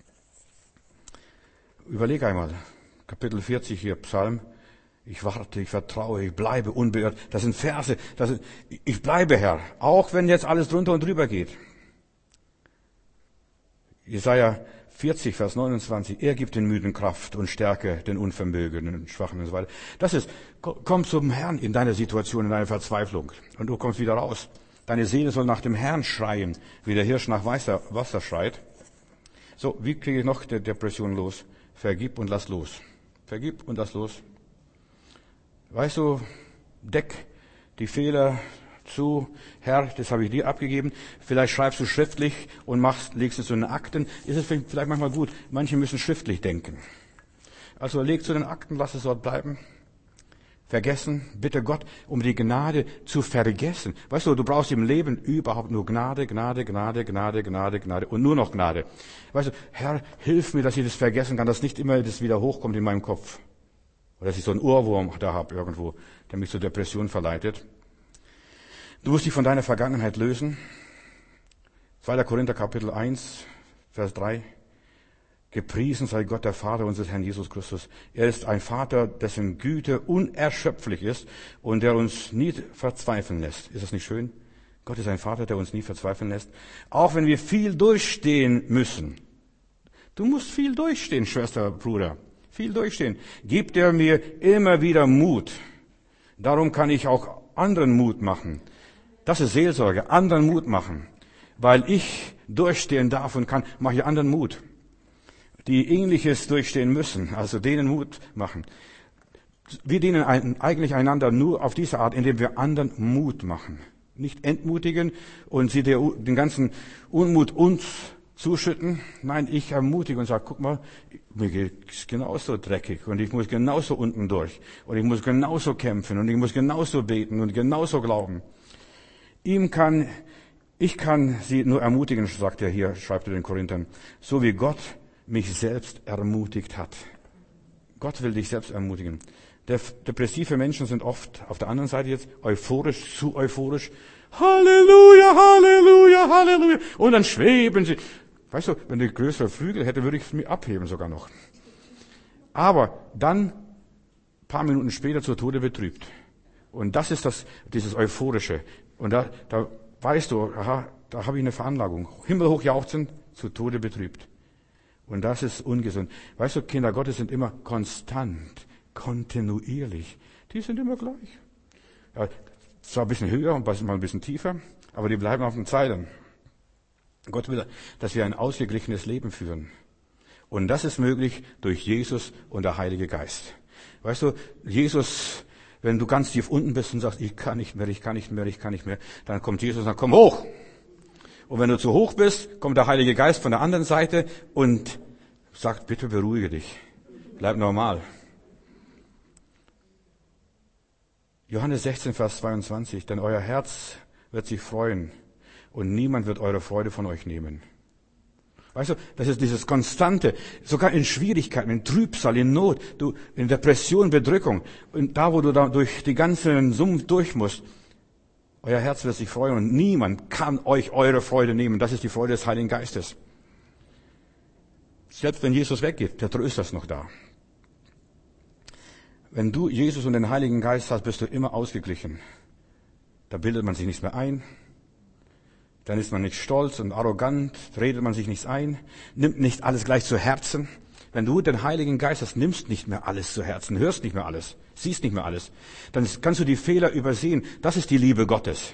Überleg einmal. Kapitel 40 hier, Psalm. Ich warte, ich vertraue, ich bleibe unbeirrt. Das sind Verse. Ich bleibe, Herr, auch wenn jetzt alles drunter und drüber geht. Jesaja 40, Vers 29. Er gibt den Müden Kraft und Stärke, den Unvermögenden und Schwachen und so weiter. Das ist, komm zum Herrn in deiner Situation, in deiner Verzweiflung. Und du kommst wieder raus. Deine Seele soll nach dem Herrn schreien, wie der Hirsch nach Wasser schreit. So, wie kriege ich noch die Depression los? Vergib und lass los. Vergib und lass los. Weißt du, deck die Fehler zu, Herr, das habe ich dir abgegeben. Vielleicht schreibst du schriftlich und legst es zu den Akten. Ist es vielleicht manchmal gut. Manche müssen schriftlich denken. Also leg zu den Akten, lass es dort bleiben. Vergessen, bitte Gott um die Gnade zu vergessen. Weißt du, du brauchst im Leben überhaupt nur Gnade, Gnade, Gnade, Gnade, Gnade, Gnade und nur noch Gnade. Weißt du, Herr, hilf mir, dass ich das vergessen kann, dass nicht immer das wieder hochkommt in meinem Kopf. Oder dass ich so einen Ohrwurm da habe irgendwo, der mich zur Depression verleitet. Du musst dich von deiner Vergangenheit lösen. 2. Korinther Kapitel 1, Vers 3. Gepriesen sei Gott, der Vater unseres Herrn Jesus Christus. Er ist ein Vater, dessen Güte unerschöpflich ist und der uns nie verzweifeln lässt. Ist das nicht schön? Gott ist ein Vater, der uns nie verzweifeln lässt. Auch wenn wir viel durchstehen müssen. Du musst viel durchstehen, Schwester, Bruder. Viel durchstehen. Gibt er mir immer wieder Mut. Darum kann ich auch anderen Mut machen. Das ist Seelsorge, anderen Mut machen. Weil ich durchstehen darf und kann, mache ich anderen Mut. Die Ähnliches durchstehen müssen, also denen Mut machen. Wir dienen eigentlich einander nur auf diese Art, indem wir anderen Mut machen. Nicht entmutigen und sie den ganzen Unmut uns zuschütten. Nein, ich ermutige und sage, guck mal, mir geht's genauso dreckig und ich muss genauso unten durch und ich muss genauso kämpfen und ich muss genauso beten und genauso glauben. Ich kann sie nur ermutigen, sagt er hier, schreibt er den Korinthern, so wie Gott mich selbst ermutigt hat. Gott will dich selbst ermutigen. Depressive Menschen sind oft auf der anderen Seite jetzt euphorisch, zu euphorisch. Halleluja, Halleluja, Halleluja. Und dann schweben sie. Weißt du, wenn ich größere Flügel hätte, würde ich es mir abheben sogar noch. Aber dann, paar Minuten später, zu Tode betrübt. Und das ist dieses Euphorische. Und da weißt du, aha, da habe ich eine Veranlagung. Himmelhoch jauchzend, zu Tode betrübt. Und das ist ungesund. Weißt du, Kinder Gottes sind immer konstant, kontinuierlich. Die sind immer gleich. Ja, zwar ein bisschen höher und mal ein bisschen tiefer, aber die bleiben auf den Zeilen. Gott will, dass wir ein ausgeglichenes Leben führen. Und das ist möglich durch Jesus und der Heilige Geist. Weißt du, Jesus, wenn du ganz tief unten bist und sagst, ich kann nicht mehr, ich kann nicht mehr, ich kann nicht mehr, dann kommt Jesus und sagt, komm hoch. Und wenn du zu hoch bist, kommt der Heilige Geist von der anderen Seite und sagt, bitte beruhige dich. Bleib normal. Johannes 16, Vers 22, denn euer Herz wird sich freuen und niemand wird eure Freude von euch nehmen. Weißt du, das ist dieses Konstante, sogar in Schwierigkeiten, in Trübsal, in Not, in Depression, Bedrückung, und da, wo du da durch die ganzen Sumpf durch musst, euer Herz wird sich freuen und niemand kann euch eure Freude nehmen. Das ist die Freude des Heiligen Geistes. Selbst wenn Jesus weggeht, der Tröster ist noch da. Wenn du Jesus und den Heiligen Geist hast, bist du immer ausgeglichen. Da bildet man sich nichts mehr ein. Dann ist man nicht stolz und arrogant, redet man sich nichts ein, nimmt nicht alles gleich zu Herzen. Wenn du den Heiligen Geist hast, nimmst nicht mehr alles zu Herzen, hörst nicht mehr alles, siehst nicht mehr alles. Dann kannst du die Fehler übersehen. Das ist die Liebe Gottes.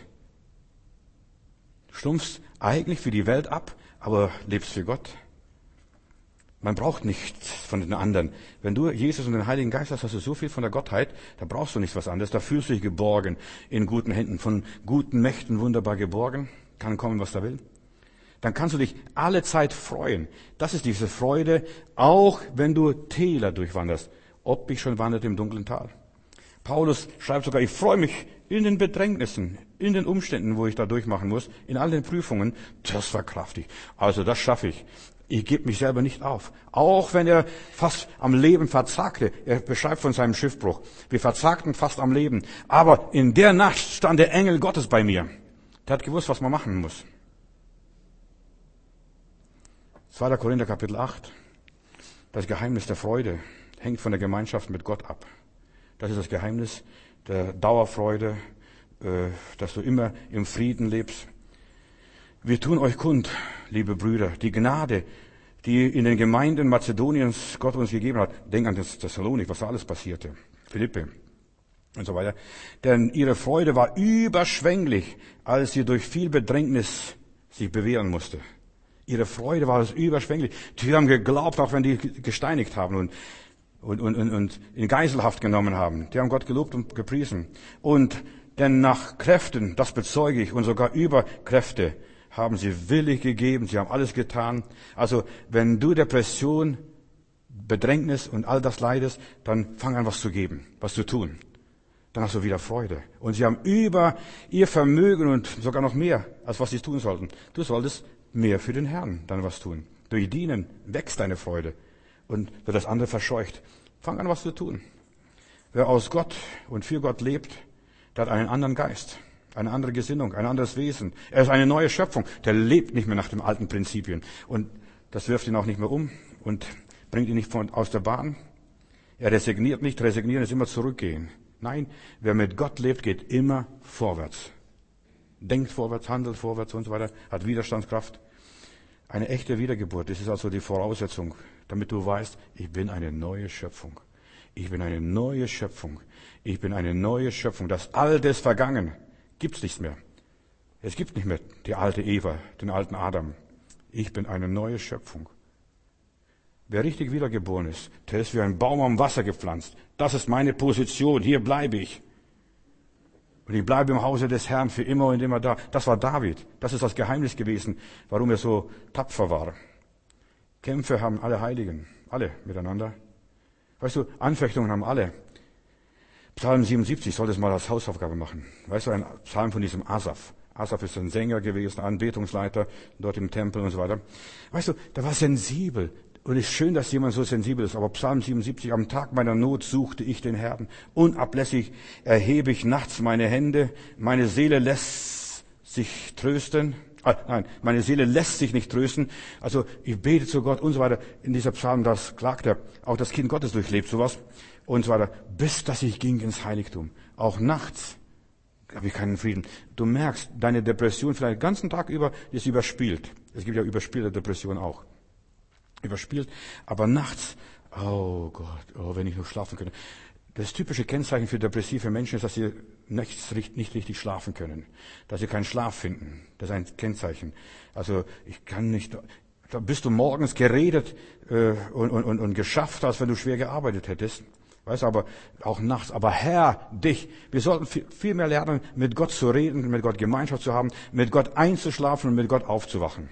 Du stumpfst eigentlich für die Welt ab, aber lebst für Gott. Man braucht nichts von den anderen. Wenn du Jesus und den Heiligen Geist hast, hast du so viel von der Gottheit, da brauchst du nichts was anderes. Da fühlst du dich geborgen, in guten Händen, von guten Mächten wunderbar geborgen. Kann kommen, was da will. Dann kannst du dich alle Zeit freuen. Das ist diese Freude, auch wenn du Täler durchwanderst. Ob ich schon wanderte im dunklen Tal. Paulus schreibt sogar, ich freue mich in den Bedrängnissen, in den Umständen, wo ich da durchmachen muss, in all den Prüfungen. Das verkrafte ich. Also das schaffe ich. Ich gebe mich selber nicht auf. Auch wenn er fast am Leben verzagte. Er beschreibt von seinem Schiffbruch. Wir verzagten fast am Leben. Aber in der Nacht stand der Engel Gottes bei mir. Der hat gewusst, was man machen muss. 2. Korinther Kapitel 8. Das Geheimnis der Freude hängt von der Gemeinschaft mit Gott ab. Das ist das Geheimnis der Dauerfreude, dass du immer im Frieden lebst. Wir tun euch kund, liebe Brüder, die Gnade, die in den Gemeinden Mazedoniens Gott uns gegeben hat. Denk an das Thessalonik, was da alles passierte. Philippe und so weiter. Denn ihre Freude war überschwänglich, als sie durch viel Bedrängnis sich bewähren musste. Ihre Freude war überschwänglich. Die haben geglaubt, auch wenn die gesteinigt haben und in Geiselhaft genommen haben. Die haben Gott gelobt und gepriesen. Und denn nach Kräften, das bezeuge ich, und sogar über Kräfte, haben sie willig gegeben, sie haben alles getan. Also, wenn du Depression, Bedrängnis und all das leidest, dann fang an, was zu geben, was zu tun. Dann hast du wieder Freude. Und sie haben über ihr Vermögen und sogar noch mehr, als was sie tun sollten. Du solltest mehr für den Herrn dann was tun. Durch Dienen wächst deine Freude und wird das andere verscheucht. Fang an, was zu tun. Wer aus Gott und für Gott lebt, der hat einen anderen Geist. Eine andere Gesinnung, ein anderes Wesen. Er ist eine neue Schöpfung. Der lebt nicht mehr nach den alten Prinzipien. Und das wirft ihn auch nicht mehr um und bringt ihn nicht aus der Bahn. Er resigniert nicht. Resignieren ist immer zurückgehen. Nein, wer mit Gott lebt, geht immer vorwärts. Denkt vorwärts, handelt vorwärts und so weiter, hat Widerstandskraft. Eine echte Wiedergeburt, das ist also die Voraussetzung, damit du weißt, ich bin eine neue Schöpfung. Ich bin eine neue Schöpfung. Ich bin eine neue Schöpfung. Das Alte ist vergangen. Gibt's nichts mehr. Es gibt nicht mehr die alte Eva, den alten Adam. Ich bin eine neue Schöpfung. Wer richtig wiedergeboren ist, der ist wie ein Baum am Wasser gepflanzt. Das ist meine Position. Hier bleibe ich. Und ich bleibe im Hause des Herrn für immer und immer da. Das war David. Das ist das Geheimnis gewesen, warum er so tapfer war. Kämpfe haben alle Heiligen. Alle miteinander. Weißt du, Anfechtungen haben alle. Psalm 77 soll das mal als Hausaufgabe machen. Weißt du, ein Psalm von diesem Asaf. Asaf ist ein Sänger gewesen, ein Anbetungsleiter dort im Tempel und so weiter. Weißt du, der war sensibel. Und es ist schön, dass jemand so sensibel ist. Aber Psalm 77, am Tag meiner Not suchte ich den Herrn. Unablässig erhebe ich nachts meine Hände. Meine Seele lässt sich trösten. Meine Seele lässt sich nicht trösten. Also ich bete zu Gott und so weiter. In dieser Psalm, das klagt er. Auch das Kind Gottes durchlebt sowas. Und so weiter. Bis dass ich ging ins Heiligtum. Auch nachts habe ich keinen Frieden. Du merkst, deine Depression vielleicht den ganzen Tag über ist überspielt. Es gibt ja überspielte Depression auch. Überspielt. Aber nachts, oh Gott, oh, wenn ich nur schlafen könnte. Das typische Kennzeichen für depressive Menschen ist, dass sie nicht richtig schlafen können. Dass sie keinen Schlaf finden. Das ist ein Kennzeichen. Also, ich kann nicht, da bist du morgens geredet, und geschafft, als wenn du schwer gearbeitet hättest. Weißt du, aber auch nachts. Aber Herr, dich. Wir sollten viel mehr lernen, mit Gott zu reden, mit Gott Gemeinschaft zu haben, mit Gott einzuschlafen und mit Gott aufzuwachen.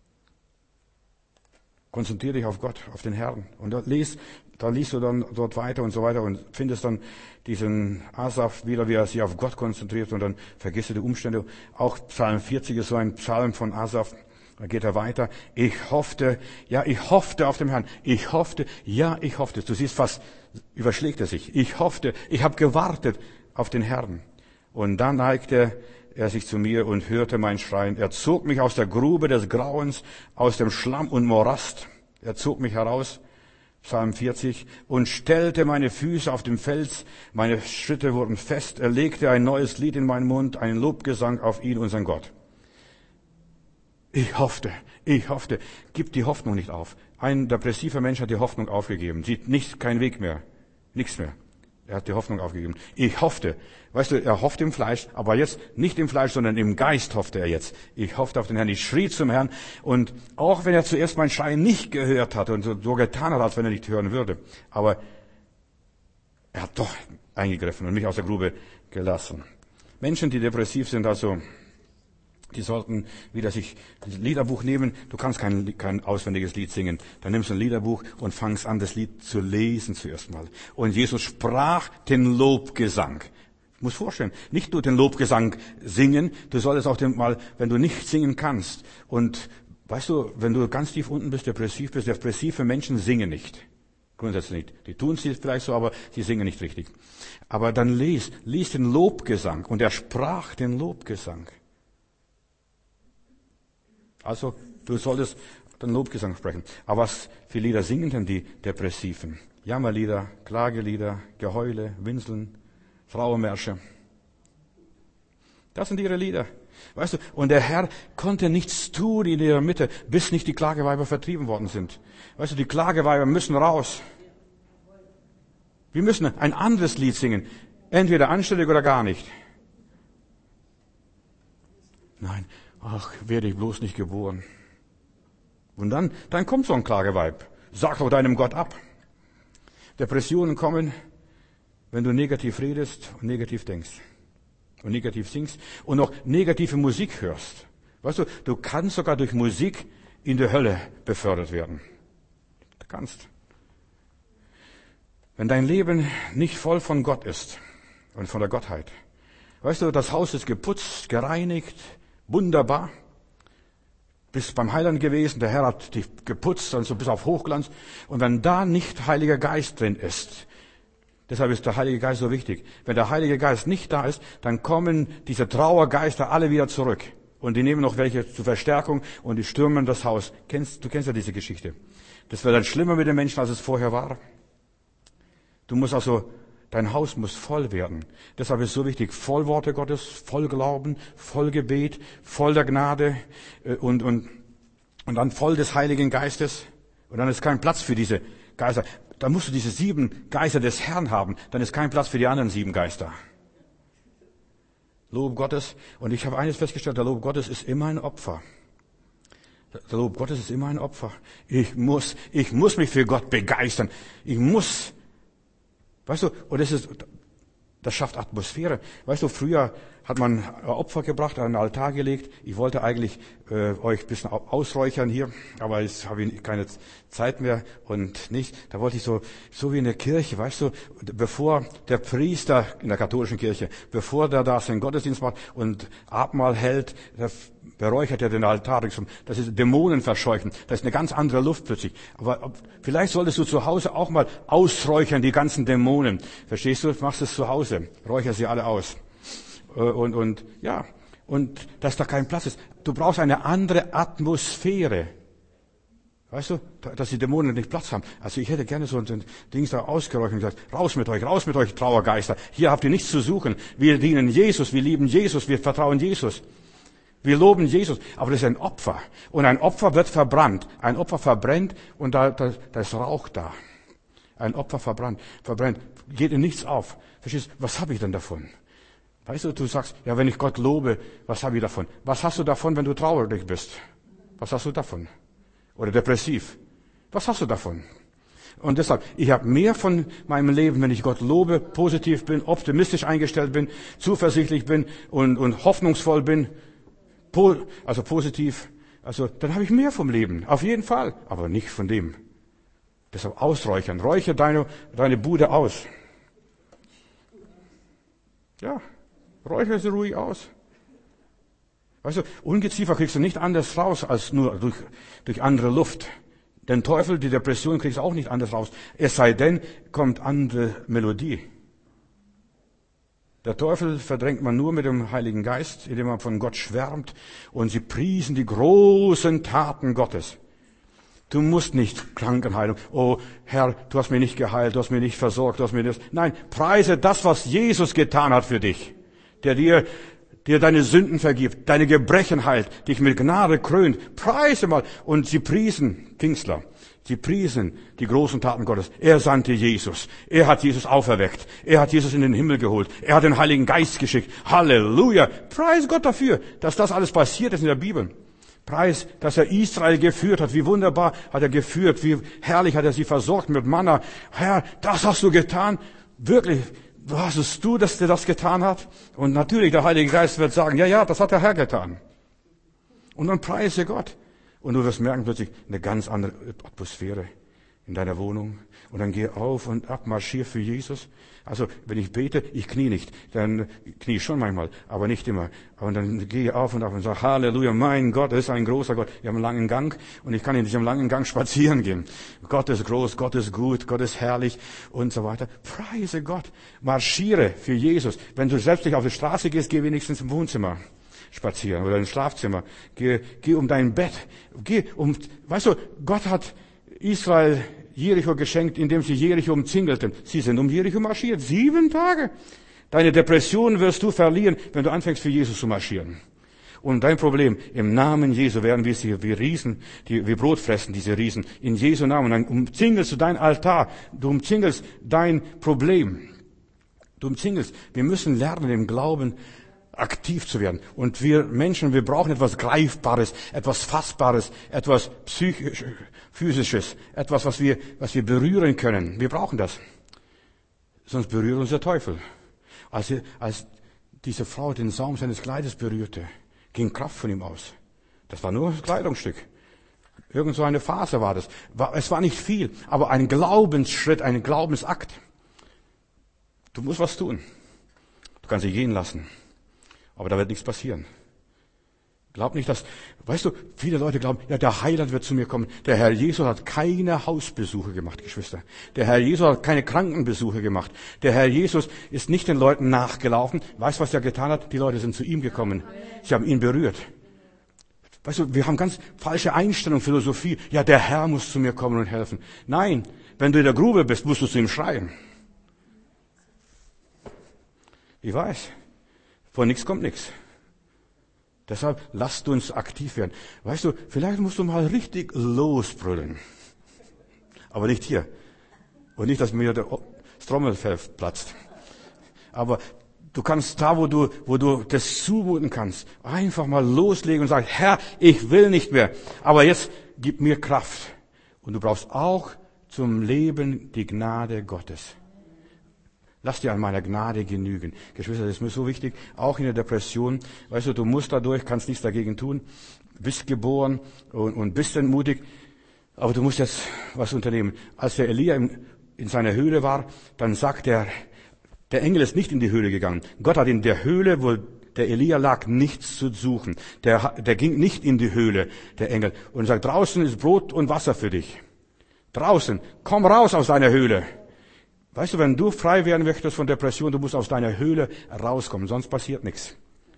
Konzentriere dich auf Gott, auf den Herrn. Und da liest du dann dort weiter und so weiter und findest dann diesen Asaf wieder, wie er sich auf Gott konzentriert und dann vergisst du die Umstände. Auch Psalm 40 ist so ein Psalm von Asaf. Da geht er weiter. Ich hoffte auf den Herrn. Ich hoffte. Du siehst, fast überschlägt er sich. Ich hoffte, ich habe gewartet auf den Herrn. Und dann neigte er sich zu mir und hörte mein Schreien. Er zog mich aus der Grube des Grauens, aus dem Schlamm und Morast. Er zog mich heraus, Psalm 40, und stellte meine Füße auf dem Fels. Meine Schritte wurden fest. Er legte ein neues Lied in meinen Mund, einen Lobgesang auf ihn, unseren Gott. Ich hoffte. Gib die Hoffnung nicht auf. Ein depressiver Mensch hat die Hoffnung aufgegeben. Sieht keinen Weg mehr. Nichts mehr. Er hat die Hoffnung aufgegeben. Ich hoffte. Weißt du, er hofft im Fleisch, aber jetzt nicht im Fleisch, sondern im Geist hoffte er jetzt. Ich hoffte auf den Herrn. Ich schrie zum Herrn. Und auch wenn er zuerst mein Schreien nicht gehört hatte und so getan hat, als wenn er nicht hören würde. Aber er hat doch eingegriffen und mich aus der Grube gelassen. Menschen, die depressiv sind, also, die sollten wieder sich das Liederbuch nehmen. Du kannst kein auswendiges Lied singen. Dann nimmst du ein Liederbuch und fangst an, das Lied zu lesen zuerst mal. Und Jesus sprach den Lobgesang. Du musst vorstellen, nicht nur den Lobgesang singen, du solltest auch mal, wenn du nicht singen kannst und Weißt du, wenn du ganz tief unten bist, depressive Menschen singen nicht. Grundsätzlich nicht. Die tun es vielleicht so, aber sie singen nicht richtig. Aber dann lies den Lobgesang. Und er sprach den Lobgesang. Also, du solltest den Lobgesang sprechen. Aber was für Lieder singen denn die Depressiven? Jammerlieder, Klagelieder, Geheule, Winseln, Frauenmärsche. Das sind ihre Lieder. Weißt du, und der Herr konnte nichts tun in ihrer Mitte, bis nicht die Klageweiber vertrieben worden sind. Weißt du, die Klageweiber müssen raus. Wir müssen ein anderes Lied singen. Entweder anständig oder gar nicht. Nein, ach, werde ich bloß nicht geboren. Und dann kommt so ein Klageweib. Sag doch deinem Gott ab. Depressionen kommen, wenn du negativ redest und negativ denkst. Und negativ singst und noch negative Musik hörst. Weißt du, du kannst sogar durch Musik in die Hölle befördert werden. Du kannst. Wenn dein Leben nicht voll von Gott ist und von der Gottheit. Weißt du, das Haus ist geputzt, gereinigt, wunderbar. Bist beim Heiland gewesen, der Herr hat dich geputzt und so bis auf Hochglanz. Und wenn da nicht Heiliger Geist drin ist, deshalb ist der Heilige Geist so wichtig. Wenn der Heilige Geist nicht da ist, dann kommen diese Trauergeister alle wieder zurück. Und die nehmen noch welche zur Verstärkung und die stürmen das Haus. Du kennst ja diese Geschichte. Das wird dann schlimmer mit den Menschen, als es vorher war. Du musst also, dein Haus muss voll werden. Deshalb ist es so wichtig, voll Worte Gottes, voll Glauben, voll Gebet, voll der Gnade und dann voll des Heiligen Geistes. Und dann ist kein Platz für diese Geister. Da musst du diese 7 Geister des Herrn haben, dann ist kein Platz für die anderen 7 Geister. Lob Gottes. Und ich habe eines festgestellt, der Lob Gottes ist immer ein Opfer. Der Lob Gottes ist immer ein Opfer. Ich muss mich für Gott begeistern. Ich muss. Weißt du, und das schafft Atmosphäre. Weißt du, früher hat man Opfer gebracht, an den Altar gelegt. Ich wollte eigentlich euch ein bisschen ausräuchern hier, aber jetzt habe ich keine Zeit mehr und nicht. Da wollte ich so wie in der Kirche, weißt du, bevor der Priester in der katholischen Kirche, bevor der da seinen Gottesdienst macht und Abendmahl hält, beräuchert er den Altar. Das ist Dämonen verscheuchen. Das ist eine ganz andere Luft plötzlich. Aber vielleicht solltest du zu Hause auch mal ausräuchern, die ganzen Dämonen. Verstehst du? Machst es zu Hause. Räucher sie alle aus. Und dass da kein Platz ist. Du brauchst eine andere Atmosphäre. Weißt du, dass die Dämonen nicht Platz haben. Also ich hätte gerne so ein Ding da ausgeräuchert und gesagt, raus mit euch, Trauergeister. Hier habt ihr nichts zu suchen. Wir dienen Jesus, wir lieben Jesus, wir vertrauen Jesus. Wir loben Jesus, aber das ist ein Opfer. Und ein Opfer wird verbrannt. Ein Opfer verbrennt und da ist Rauch da. Ein Opfer verbrennt. Geht in nichts auf. Verstehst du, was habe ich denn davon? Weißt du, du sagst, ja, wenn ich Gott lobe, was habe ich davon? Was hast du davon, wenn du traurig bist? Was hast du davon? Oder depressiv? Was hast du davon? Und deshalb, ich habe mehr von meinem Leben, wenn ich Gott lobe, positiv bin, optimistisch eingestellt bin, zuversichtlich bin und hoffnungsvoll bin, also positiv, also dann habe ich mehr vom Leben, auf jeden Fall, aber nicht von dem. Deshalb ausräuchern, räuchere deine Bude aus. Ja, räuchere sie ruhig aus. Weißt du, Ungeziefer kriegst du nicht anders raus als nur durch andere Luft. Den Teufel, die Depression kriegst du auch nicht anders raus. Es sei denn, kommt andere Melodie. Der Teufel verdrängt man nur mit dem Heiligen Geist, indem man von Gott schwärmt und sie priesen die großen Taten Gottes. Du musst nicht Krankenheilung. Oh Herr, du hast mich nicht geheilt, du hast mich nicht versorgt, du hast mir das. Nein, preise das, was Jesus getan hat für dich, der dir deine Sünden vergibt, deine Gebrechen heilt, dich mit Gnade krönt. Preise mal. Und sie priesen, Pfingstler, sie priesen die großen Taten Gottes. Er sandte Jesus. Er hat Jesus auferweckt. Er hat Jesus in den Himmel geholt. Er hat den Heiligen Geist geschickt. Halleluja. Preis Gott dafür, dass das alles passiert ist in der Bibel. Preis, dass er Israel geführt hat. Wie wunderbar hat er geführt. Wie herrlich hat er sie versorgt mit Manna. Herr, das hast du getan. Wirklich. Wusstest du, dass der das getan hat? Und natürlich, der Heilige Geist wird sagen, ja, das hat der Herr getan. Und dann preise Gott. Und du wirst merken plötzlich eine ganz andere Atmosphäre. in deiner Wohnung und dann geh auf und ab, marschier für Jesus. Also, wenn ich bete, ich knie nicht, dann knie ich schon manchmal, aber nicht immer. Und dann gehe ich auf und ab und sage, Halleluja, mein Gott, das ist ein großer Gott. Wir haben einen langen Gang und ich kann in diesem langen Gang spazieren gehen. Gott ist groß, Gott ist gut, Gott ist herrlich und so weiter. Preise Gott. Marschiere für Jesus. Wenn du selbst nicht auf die Straße gehst, geh wenigstens im Wohnzimmer spazieren oder ins Schlafzimmer. Geh um dein Bett. Weißt du, Gott hat Israel Jericho geschenkt, indem sie Jericho umzingelten. Sie sind um Jericho marschiert. 7 Tage. Deine Depression wirst du verlieren, wenn du anfängst, für Jesus zu marschieren. Und dein Problem, im Namen Jesu werden wir sie wie Riesen, die wie Brot fressen, diese Riesen. In Jesu Namen. Und dann umzingelst du dein Altar. Du umzingelst dein Problem. Wir müssen lernen, im Glauben aktiv zu werden. Und wir Menschen, wir brauchen etwas Greifbares, etwas Fassbares, etwas Physisches, etwas, was wir berühren können. Wir brauchen das. Sonst berührt uns der Teufel. Als diese Frau den Saum seines Kleides berührte, ging Kraft von ihm aus. Das war nur ein Kleidungsstück. Irgend so eine Faser war das. Es war nicht viel, aber ein Glaubensschritt, ein Glaubensakt. Du musst was tun. Du kannst sie gehen lassen. Aber da wird nichts passieren. Glaub nicht, weißt du, viele Leute glauben, ja, der Heiland wird zu mir kommen. Der Herr Jesus hat keine Hausbesuche gemacht, Geschwister. Der Herr Jesus hat keine Krankenbesuche gemacht. Der Herr Jesus ist nicht den Leuten nachgelaufen. Weißt du, was er getan hat? Die Leute sind zu ihm gekommen. Sie haben ihn berührt. Weißt du, wir haben ganz falsche Einstellung, Philosophie. Ja, der Herr muss zu mir kommen und helfen. Nein, wenn du in der Grube bist, musst du zu ihm schreien. Ich weiß, von nichts kommt nichts. Deshalb lasst uns aktiv werden. Weißt du, vielleicht musst du mal richtig losbrüllen. Aber nicht hier. Und nicht, dass mir das Trommelfell platzt. Aber du kannst da, wo du das zumuten kannst, einfach mal loslegen und sagen, Herr, ich will nicht mehr. Aber jetzt gib mir Kraft. Und du brauchst auch zum Leben die Gnade Gottes. Lass dir an meiner Gnade genügen. Geschwister, das ist mir so wichtig, auch in der Depression. Weißt du, du musst dadurch, kannst nichts dagegen tun, bist geboren und bist entmutigt, aber du musst jetzt was unternehmen. Als der Elia in seiner Höhle war, dann sagt der Engel ist nicht in die Höhle gegangen. Gott hat in der Höhle, wo der Elia lag, nichts zu suchen. Der ging nicht in die Höhle, der Engel, und sagt, draußen ist Brot und Wasser für dich. Draußen, komm raus aus deiner Höhle. Weißt du, wenn du frei werden möchtest von Depression, du musst aus deiner Höhle rauskommen, sonst passiert nichts.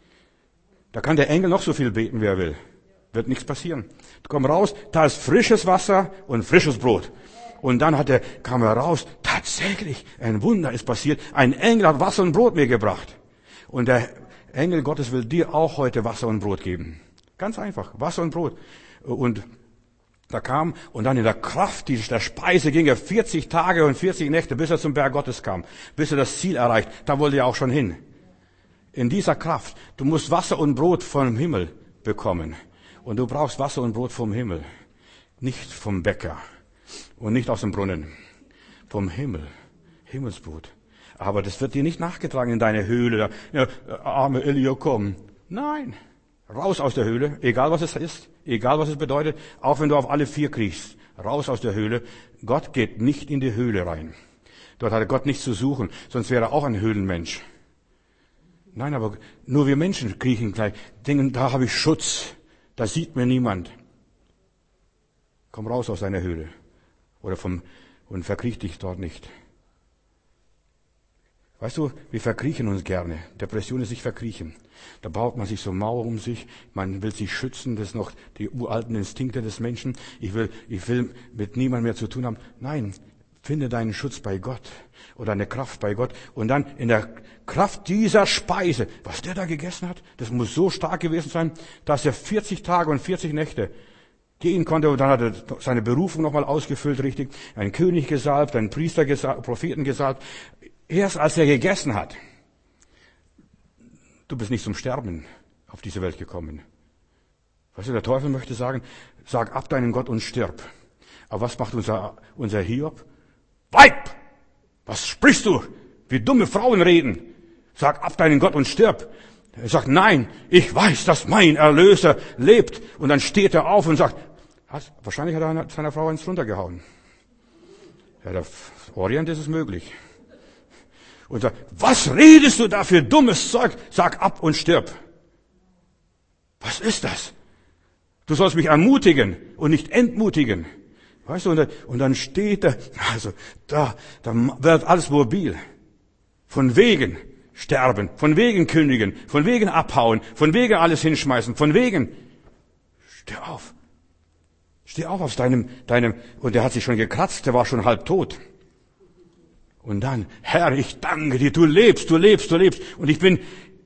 Da kann der Engel noch so viel beten, wie er will. Wird nichts passieren. Du komm raus, da ist frisches Wasser und frisches Brot. Und dann kam er raus, tatsächlich, ein Wunder ist passiert. Ein Engel hat Wasser und Brot mir gebracht. Und der Engel Gottes will dir auch heute Wasser und Brot geben. Ganz einfach, Wasser und Brot. Und da kam, und dann in der Kraft der Speise ging er 40 Tage und 40 Nächte, bis er zum Berg Gottes kam, bis er das Ziel erreicht. Da wollte er auch schon hin. In dieser Kraft, du musst Wasser und Brot vom Himmel bekommen. Und du brauchst Wasser und Brot vom Himmel. Nicht vom Bäcker und nicht aus dem Brunnen. Vom Himmel. Himmelsbrot. Aber das wird dir nicht nachgetragen in deine Höhle. Ja, arme Elia, komm. Nein. Raus aus der Höhle, egal was es ist, egal was es bedeutet, auch wenn du auf alle 4 kriechst. Raus aus der Höhle. Gott geht nicht in die Höhle rein. Dort hat Gott nichts zu suchen, sonst wäre er auch ein Höhlenmensch. Nein, aber nur wir Menschen kriechen gleich, denken, da habe ich Schutz, da sieht mir niemand. Komm raus aus deiner Höhle und verkriech dich dort nicht. Weißt du, wir verkriechen uns gerne. Depression ist sich verkriechen. Da baut man sich so Mauer um sich. Man will sich schützen. Das sind noch die uralten Instinkte des Menschen. Ich will mit niemandem mehr zu tun haben. Nein, finde deinen Schutz bei Gott oder deine Kraft bei Gott. Und dann in der Kraft dieser Speise, was der da gegessen hat, das muss so stark gewesen sein, dass er 40 Tage und 40 Nächte gehen konnte. Und dann hat er seine Berufung nochmal ausgefüllt, richtig. Ein König gesalbt, ein Priester gesalbt, Propheten gesalbt. Erst als er gegessen hat. Du bist nicht zum Sterben auf diese Welt gekommen. Weißt du, der Teufel möchte sagen, sag ab deinen Gott und stirb. Aber was macht unser Hiob? Weib! Was sprichst du? Wie dumme Frauen reden. Sag ab deinen Gott und stirb. Er sagt, nein, ich weiß, dass mein Erlöser lebt. Und dann steht er auf und sagt, wahrscheinlich hat er seiner Frau eins runtergehauen. Ja, der Orient ist es möglich. Und sagt, was redest du da für dummes Zeug? Sag ab und stirb. Was ist das? Du sollst mich ermutigen und nicht entmutigen. Weißt du, und dann steht er, also da wird alles mobil. Von wegen sterben, von wegen kündigen, von wegen abhauen, von wegen alles hinschmeißen, von wegen. Steh auf. Steh auf aus deinem, und der hat sich schon gekratzt, der war schon halb tot. Und dann, Herr, ich danke dir, du lebst, du lebst, du lebst. Und ich bin,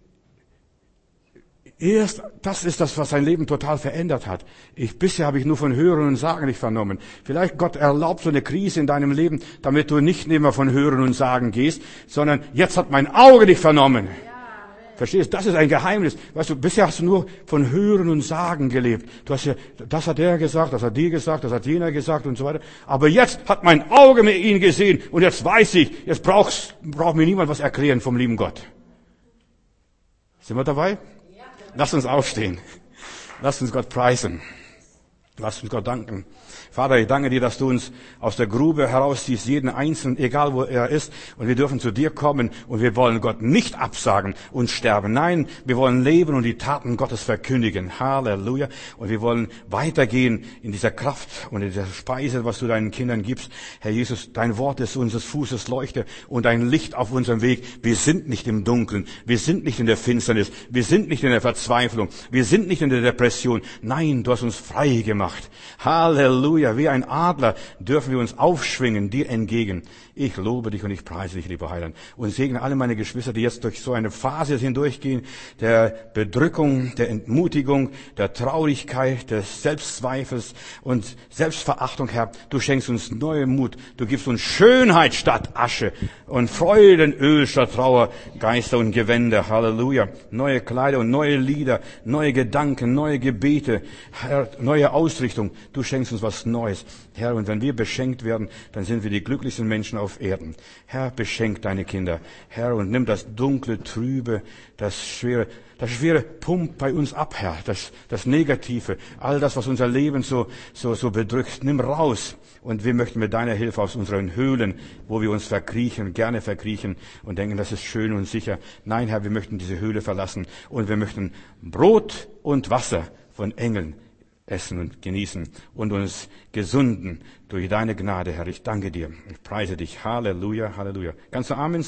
das ist das, was sein Leben total verändert hat. Bisher habe ich nur von Hören und Sagen nicht vernommen. Vielleicht Gott erlaubt so eine Krise in deinem Leben, damit du nicht immer von Hören und Sagen gehst, sondern jetzt hat mein Auge dich vernommen. Verstehst du? Das ist ein Geheimnis. Weißt du, bisher hast du nur von Hören und Sagen gelebt. Du hast ja, das hat der gesagt, das hat die gesagt, das hat jener gesagt und so weiter. Aber jetzt hat mein Auge mir ihn gesehen und jetzt weiß ich, jetzt braucht mir niemand was erklären vom lieben Gott. Sind wir dabei? Ja. Lasst uns aufstehen. Lasst uns Gott preisen. Lasst uns Gott danken. Vater, ich danke dir, dass du uns aus der Grube herausziehst, jeden Einzelnen, egal wo er ist. Und wir dürfen zu dir kommen und wir wollen Gott nicht absagen und sterben. Nein, wir wollen leben und die Taten Gottes verkündigen. Halleluja. Und wir wollen weitergehen in dieser Kraft und in dieser Speise, was du deinen Kindern gibst. Herr Jesus, dein Wort ist unseres Fußes Leuchte und ein Licht auf unserem Weg. Wir sind nicht im Dunkeln. Wir sind nicht in der Finsternis. Wir sind nicht in der Verzweiflung. Wir sind nicht in der Depression. Nein, du hast uns frei gemacht. Halleluja. Wie ein Adler dürfen wir uns aufschwingen dir entgegen. Ich lobe dich und ich preise dich, lieber Heiland. Und segne alle meine Geschwister, die jetzt durch so eine Phase hindurchgehen, der Bedrückung, der Entmutigung, der Traurigkeit, des Selbstzweifels und Selbstverachtung, Herr. Du schenkst uns neuen Mut. Du gibst uns Schönheit statt Asche und Freudenöl statt Trauer, Geister und Gewänder. Halleluja. Neue Kleider und neue Lieder, neue Gedanken, neue Gebete, Herr, neue Ausrichtung. Du schenkst uns was Neues. Herr, und wenn wir beschenkt werden, dann sind wir die glücklichsten Menschen auf Erden. Herr, beschenk deine Kinder. Herr, und nimm das dunkle, trübe, das schwere pumpt bei uns ab, Herr. Das Negative, all das, was unser Leben so bedrückt, nimm raus. Und wir möchten mit deiner Hilfe aus unseren Höhlen, wo wir uns gerne verkriechen und denken, das ist schön und sicher. Nein, Herr, wir möchten diese Höhle verlassen und wir möchten Brot und Wasser von Engeln essen und genießen und uns gesunden durch deine Gnade, Herr. Ich danke dir. Ich preise dich. Halleluja, Halleluja. Kannst du Amen